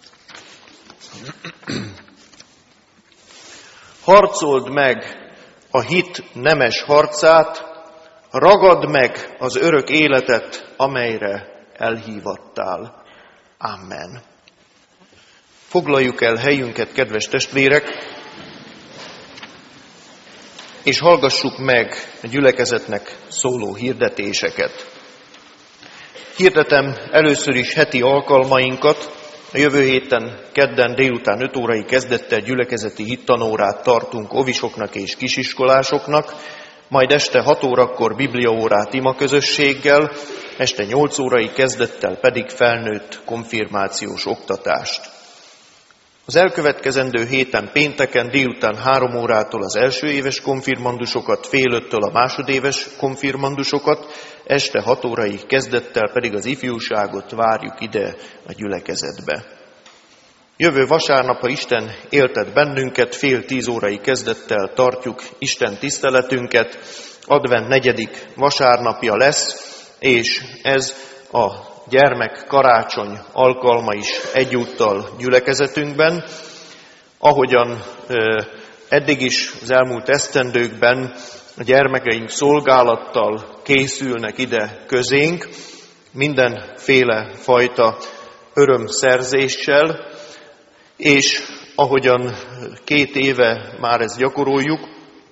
Harcold meg a hit nemes harcát, ragadd meg az örök életet, amelyre elhívattál. Amen. Foglaljuk el helyünket, kedves testvérek, és hallgassuk meg a gyülekezetnek szóló hirdetéseket. Hirdetem először is heti alkalmainkat. A jövő héten kedden délután 5 órai kezdettel gyülekezeti hittanórát tartunk ovisoknak és kisiskolásoknak, majd este 6 órakor bibliaórát imaközösséggel, este 8 órai kezdettel pedig felnőtt konfirmációs oktatást. Az elkövetkezendő héten pénteken délután 3 órától az első éves konfirmandusokat, fél 5-től a másodéves konfirmandusokat, este 6 órai kezdettel pedig az ifjúságot várjuk ide a gyülekezetbe. Jövő vasárnap, ha Isten éltet bennünket, fél 10 órai kezdettel tartjuk Isten tiszteletünket, advent 4. vasárnapja lesz, és ez a gyermek karácsony alkalma is egyúttal gyülekezetünkben. Ahogyan eddig is az elmúlt esztendőkben a gyermekeink szolgálattal készülnek ide közénk, mindenféle fajta örömszerzéssel, és ahogyan 2 éve már ezt gyakoroljuk,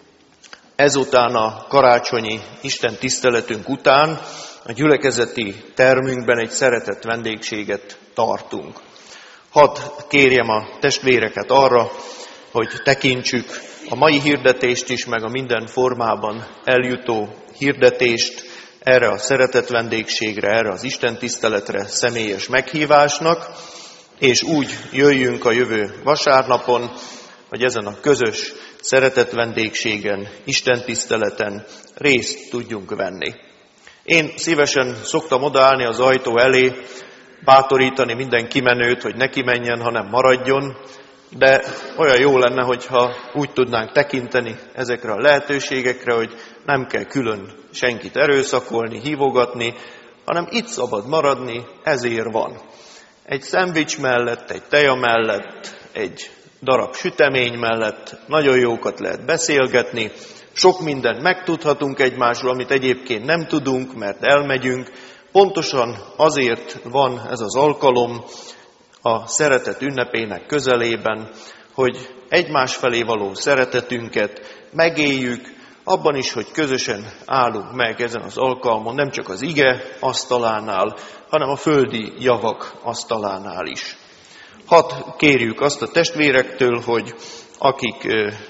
ezután a karácsonyi Isten tiszteletünk után a gyülekezeti termünkben egy szeretett vendégséget tartunk. Hadd kérjem a testvéreket arra, hogy tekintsük a mai hirdetést is, meg a minden formában eljutó hirdetést erre a szeretett vendégségre, erre az Isten tiszteletre személyes meghívásnak, és úgy jöjjünk a jövő vasárnapon, hogy ezen a közös szeretett vendégségen, Isten tiszteleten részt tudjunk venni. Én szívesen szoktam odaállni az ajtó elé, bátorítani minden kimenőt, hogy ne kimenjen, hanem maradjon, de olyan jó lenne, hogyha úgy tudnánk tekinteni ezekre a lehetőségekre, hogy nem kell külön senkit erőszakolni, hívogatni, hanem itt szabad maradni, ezért van. Egy szendvics mellett, egy teja mellett, egy darab sütemény mellett nagyon jókat lehet beszélgetni, sok mindent megtudhatunk egymásról, amit egyébként nem tudunk, mert elmegyünk. Pontosan azért van ez az alkalom a szeretet ünnepének közelében, hogy egymás felé való szeretetünket megéljük, Abban is, hogy közösen állunk meg ezen az alkalmon, nem csak az ige asztalánál, hanem a földi javak asztalánál is. Hadd kérjük azt a testvérektől, hogy akik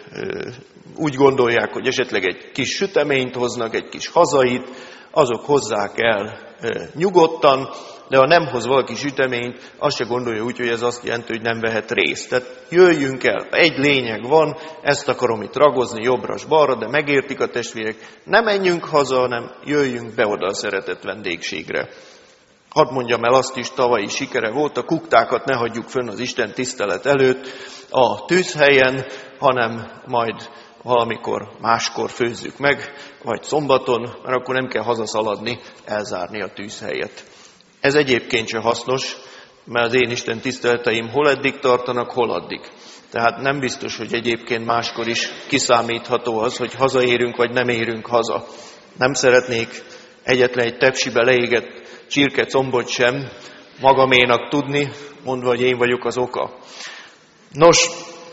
úgy gondolják, hogy esetleg egy kis süteményt hoznak, egy kis hazait, azok hozzák el nyugodtan, de ha nem hoz valaki süteményt, azt se gondolja úgy, hogy ez azt jelenti, hogy nem vehet részt. Tehát jöjjünk el, egy lényeg van, ezt akarom itt ragozni jobbra-balra, de megértik a testvérek, ne menjünk haza, hanem jöjjünk be oda a szeretett vendégségre. Hadd mondjam el, azt is tavalyi sikere volt, a kuktákat ne hagyjuk fönn az Isten tisztelet előtt a tűzhelyen, hanem majd valamikor máskor főzzük meg, vagy szombaton, mert akkor nem kell hazaszaladni, elzárni a tűzhelyet. Ez egyébként sem hasznos, mert az én Isten tiszteleteim hol eddig tartanak, hol addig. Tehát nem biztos, hogy egyébként máskor is kiszámítható az, hogy hazaérünk, vagy nem érünk haza. Nem szeretnék egyetlen egy tepsibe leégett csirkecombot sem magaménak tudni, mondva, hogy én vagyok az oka. Nos,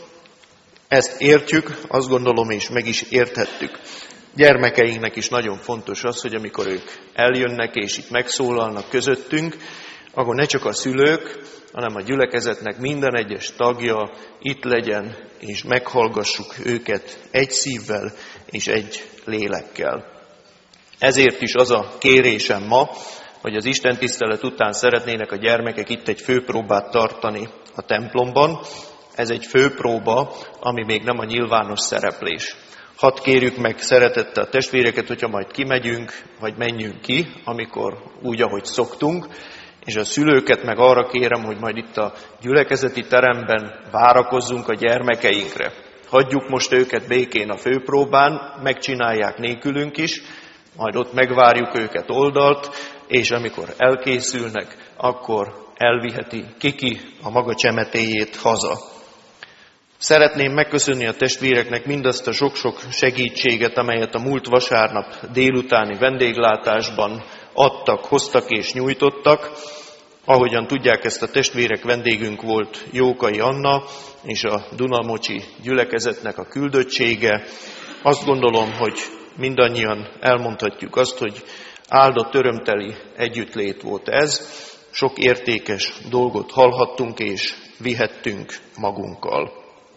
ezt értjük, azt gondolom, és meg is érthettük. Gyermekeinknek is nagyon fontos az, hogy amikor ők eljönnek és itt megszólalnak közöttünk, akkor ne csak a szülők, hanem a gyülekezetnek minden egyes tagja itt legyen, és meghallgassuk őket egy szívvel és egy lélekkel. Ezért is az a kérésem ma, hogy az Isten tisztelet után szeretnének a gyermekek itt egy főpróbát tartani a templomban. Ez egy főpróba, ami még nem a nyilvános szereplés. Hadd kérjük meg szeretettel a testvéreket, hogyha majd kimegyünk, vagy menjünk ki, amikor úgy, ahogy szoktunk, és a szülőket meg arra kérem, hogy majd itt a gyülekezeti teremben várakozzunk a gyermekeinkre. Hagyjuk most őket békén a főpróbán, megcsinálják nélkülünk is, majd ott megvárjuk őket oldalt, és amikor elkészülnek, akkor elviheti Kiki a maga csemetéjét haza. Szeretném megköszönni a testvéreknek mindazt a sok-sok segítséget, amelyet a múlt vasárnap délutáni vendéglátásban adtak, hoztak és nyújtottak. Ahogyan tudják, ezt a testvérek vendégünk volt Jókai Anna és a Dunamocsi gyülekezetnek a küldöttsége. Azt gondolom, hogy mindannyian elmondhatjuk azt, hogy áldott, örömteli együttlét volt ez. Sok értékes dolgot hallhattunk és vihettünk magunkkal.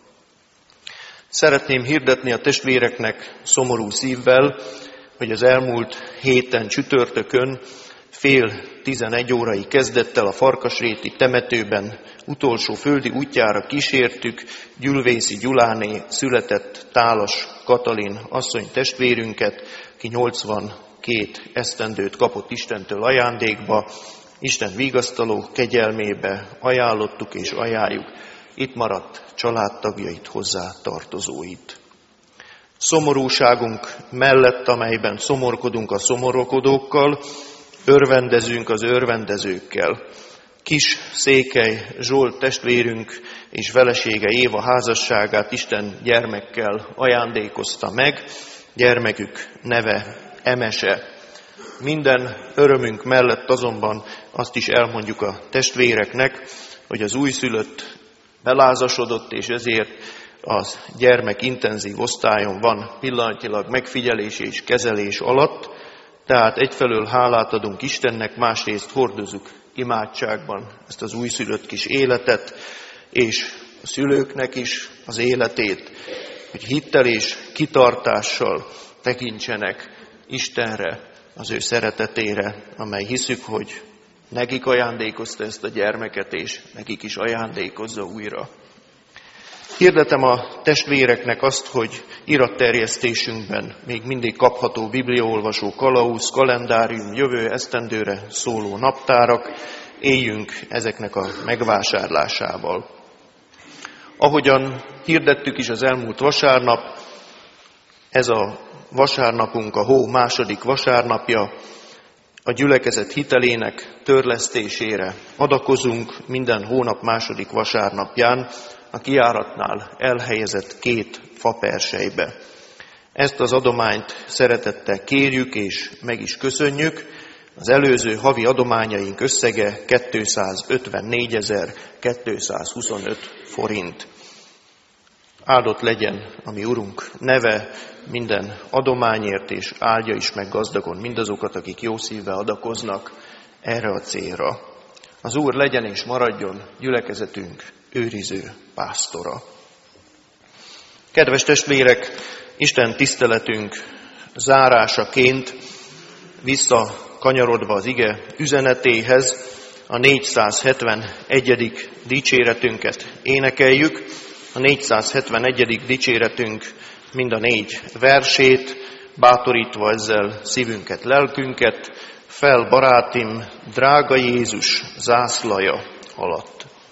Szeretném hirdetni a testvéreknek szomorú szívvel, hogy az elmúlt héten csütörtökön 10:30 órai kezdettel a Farkasréti temetőben utolsó földi útjára kísértük Gyülvészi Gyuláné született Tálas Katalin asszony testvérünket, ki 82 esztendőt kapott Istentől ajándékba. Isten vigasztaló kegyelmébe ajánlottuk és ajánljuk itt maradt családtagjait, hozzá tartozóit. Szomorúságunk mellett, amelyben szomorkodunk a szomorkodókkal, örvendezünk az örvendezőkkel. Kis Székely Zsolt testvérünk és felesége Éva házasságát Isten gyermekkel ajándékozta meg, gyermekük neve Emese. Minden örömünk mellett azonban azt is elmondjuk a testvéreknek, hogy az újszülött belázasodott, és ezért az gyermek intenzív osztályon van pillanatilag megfigyelés és kezelés alatt, tehát egyfelől hálát adunk Istennek, másrészt hordozzuk imádságban ezt az újszülött kis életet, és a szülőknek is az életét, hogy hittel és kitartással tekintsenek Istenre, az ő szeretetére, amely hiszük, hogy nekik ajándékozta ezt a gyermeket, és nekik is ajándékozza újra. Hirdetem a testvéreknek azt, hogy iratterjesztésünkben még mindig kapható bibliaolvasó kalauz, kalendárium, jövő esztendőre szóló naptárak, éljünk ezeknek a megvásárlásával. Ahogyan hirdettük is az elmúlt vasárnap, ez a vasárnapunk a hó második vasárnapja, a gyülekezet hitelének törlesztésére adakozunk minden hónap második vasárnapján a kijáratnál elhelyezett 2 faperselybe. Ezt az adományt szeretettel kérjük és meg is köszönjük. Az előző havi adományaink összege 254.225 forint. Áldott legyen a mi Urunk neve minden adományért, és áldja is meg gazdagon mindazokat, akik jó szívvel adakoznak erre a célra. Az Úr legyen és maradjon gyülekezetünk őriző pásztora. Kedves testvérek, Isten tiszteletünk zárásaként visszakanyarodva az ige üzenetéhez a 471. dicséretünket énekeljük. A 471. dicséretünk mind a 4 versét, bátorítva ezzel szívünket, lelkünket, fel barátim, drága Jézus zászlaja alatt.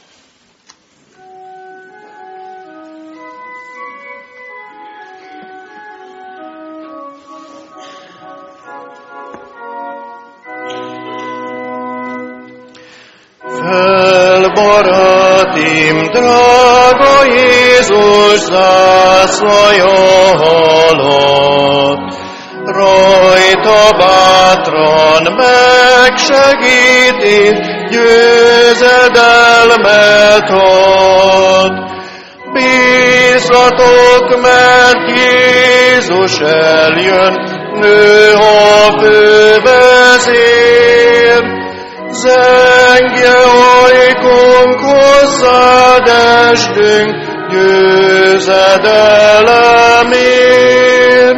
Barátim, drága Jézus zászlaja alatt, rajta bátran megsegíti, győzedelmet ad. Bízzatok, mert Jézus eljön, ő a fővezér. Zengje ajkunk, hozzád estünk, győzedelemért.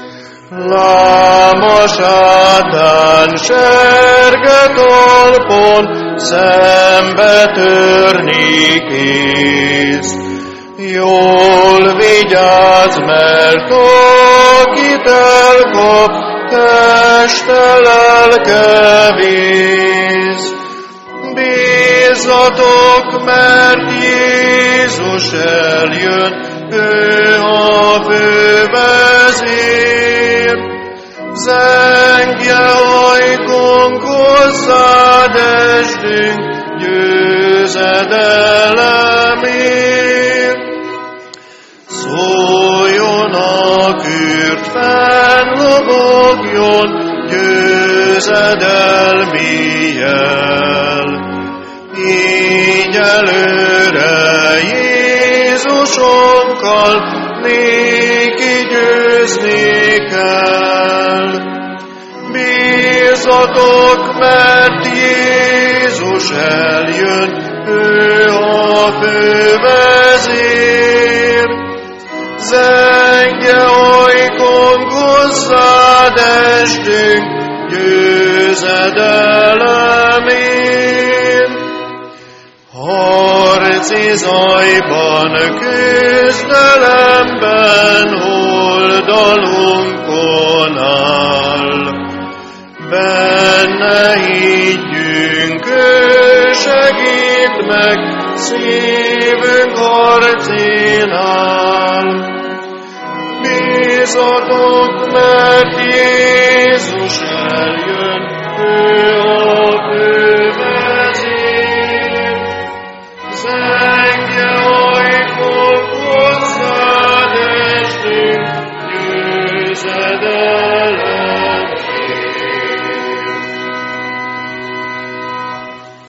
Lám a sátán serge talpon, szembe törni kész. Jól vigyázz, mert akit elkap, teste lelke vész. Bízzatok, mert Jézus eljön, ő a fővezér. Zengje ajkunk, hozzád estünk, győzedelemért. Szóljon a kürt, fennlobogjon, győzedelmi jel. Így előre Jézusunkkal néki győzni kell. Bízzatok, mert Jézus eljön, ő a fővezér. Zengje ajkunk, hozzád estünk, győzedelemért. Harci zajban, küzdelemben oldalunkon áll. Benne higgyünk, ő segít meg, szívünk harcinál. Bízzatok, mert Jézus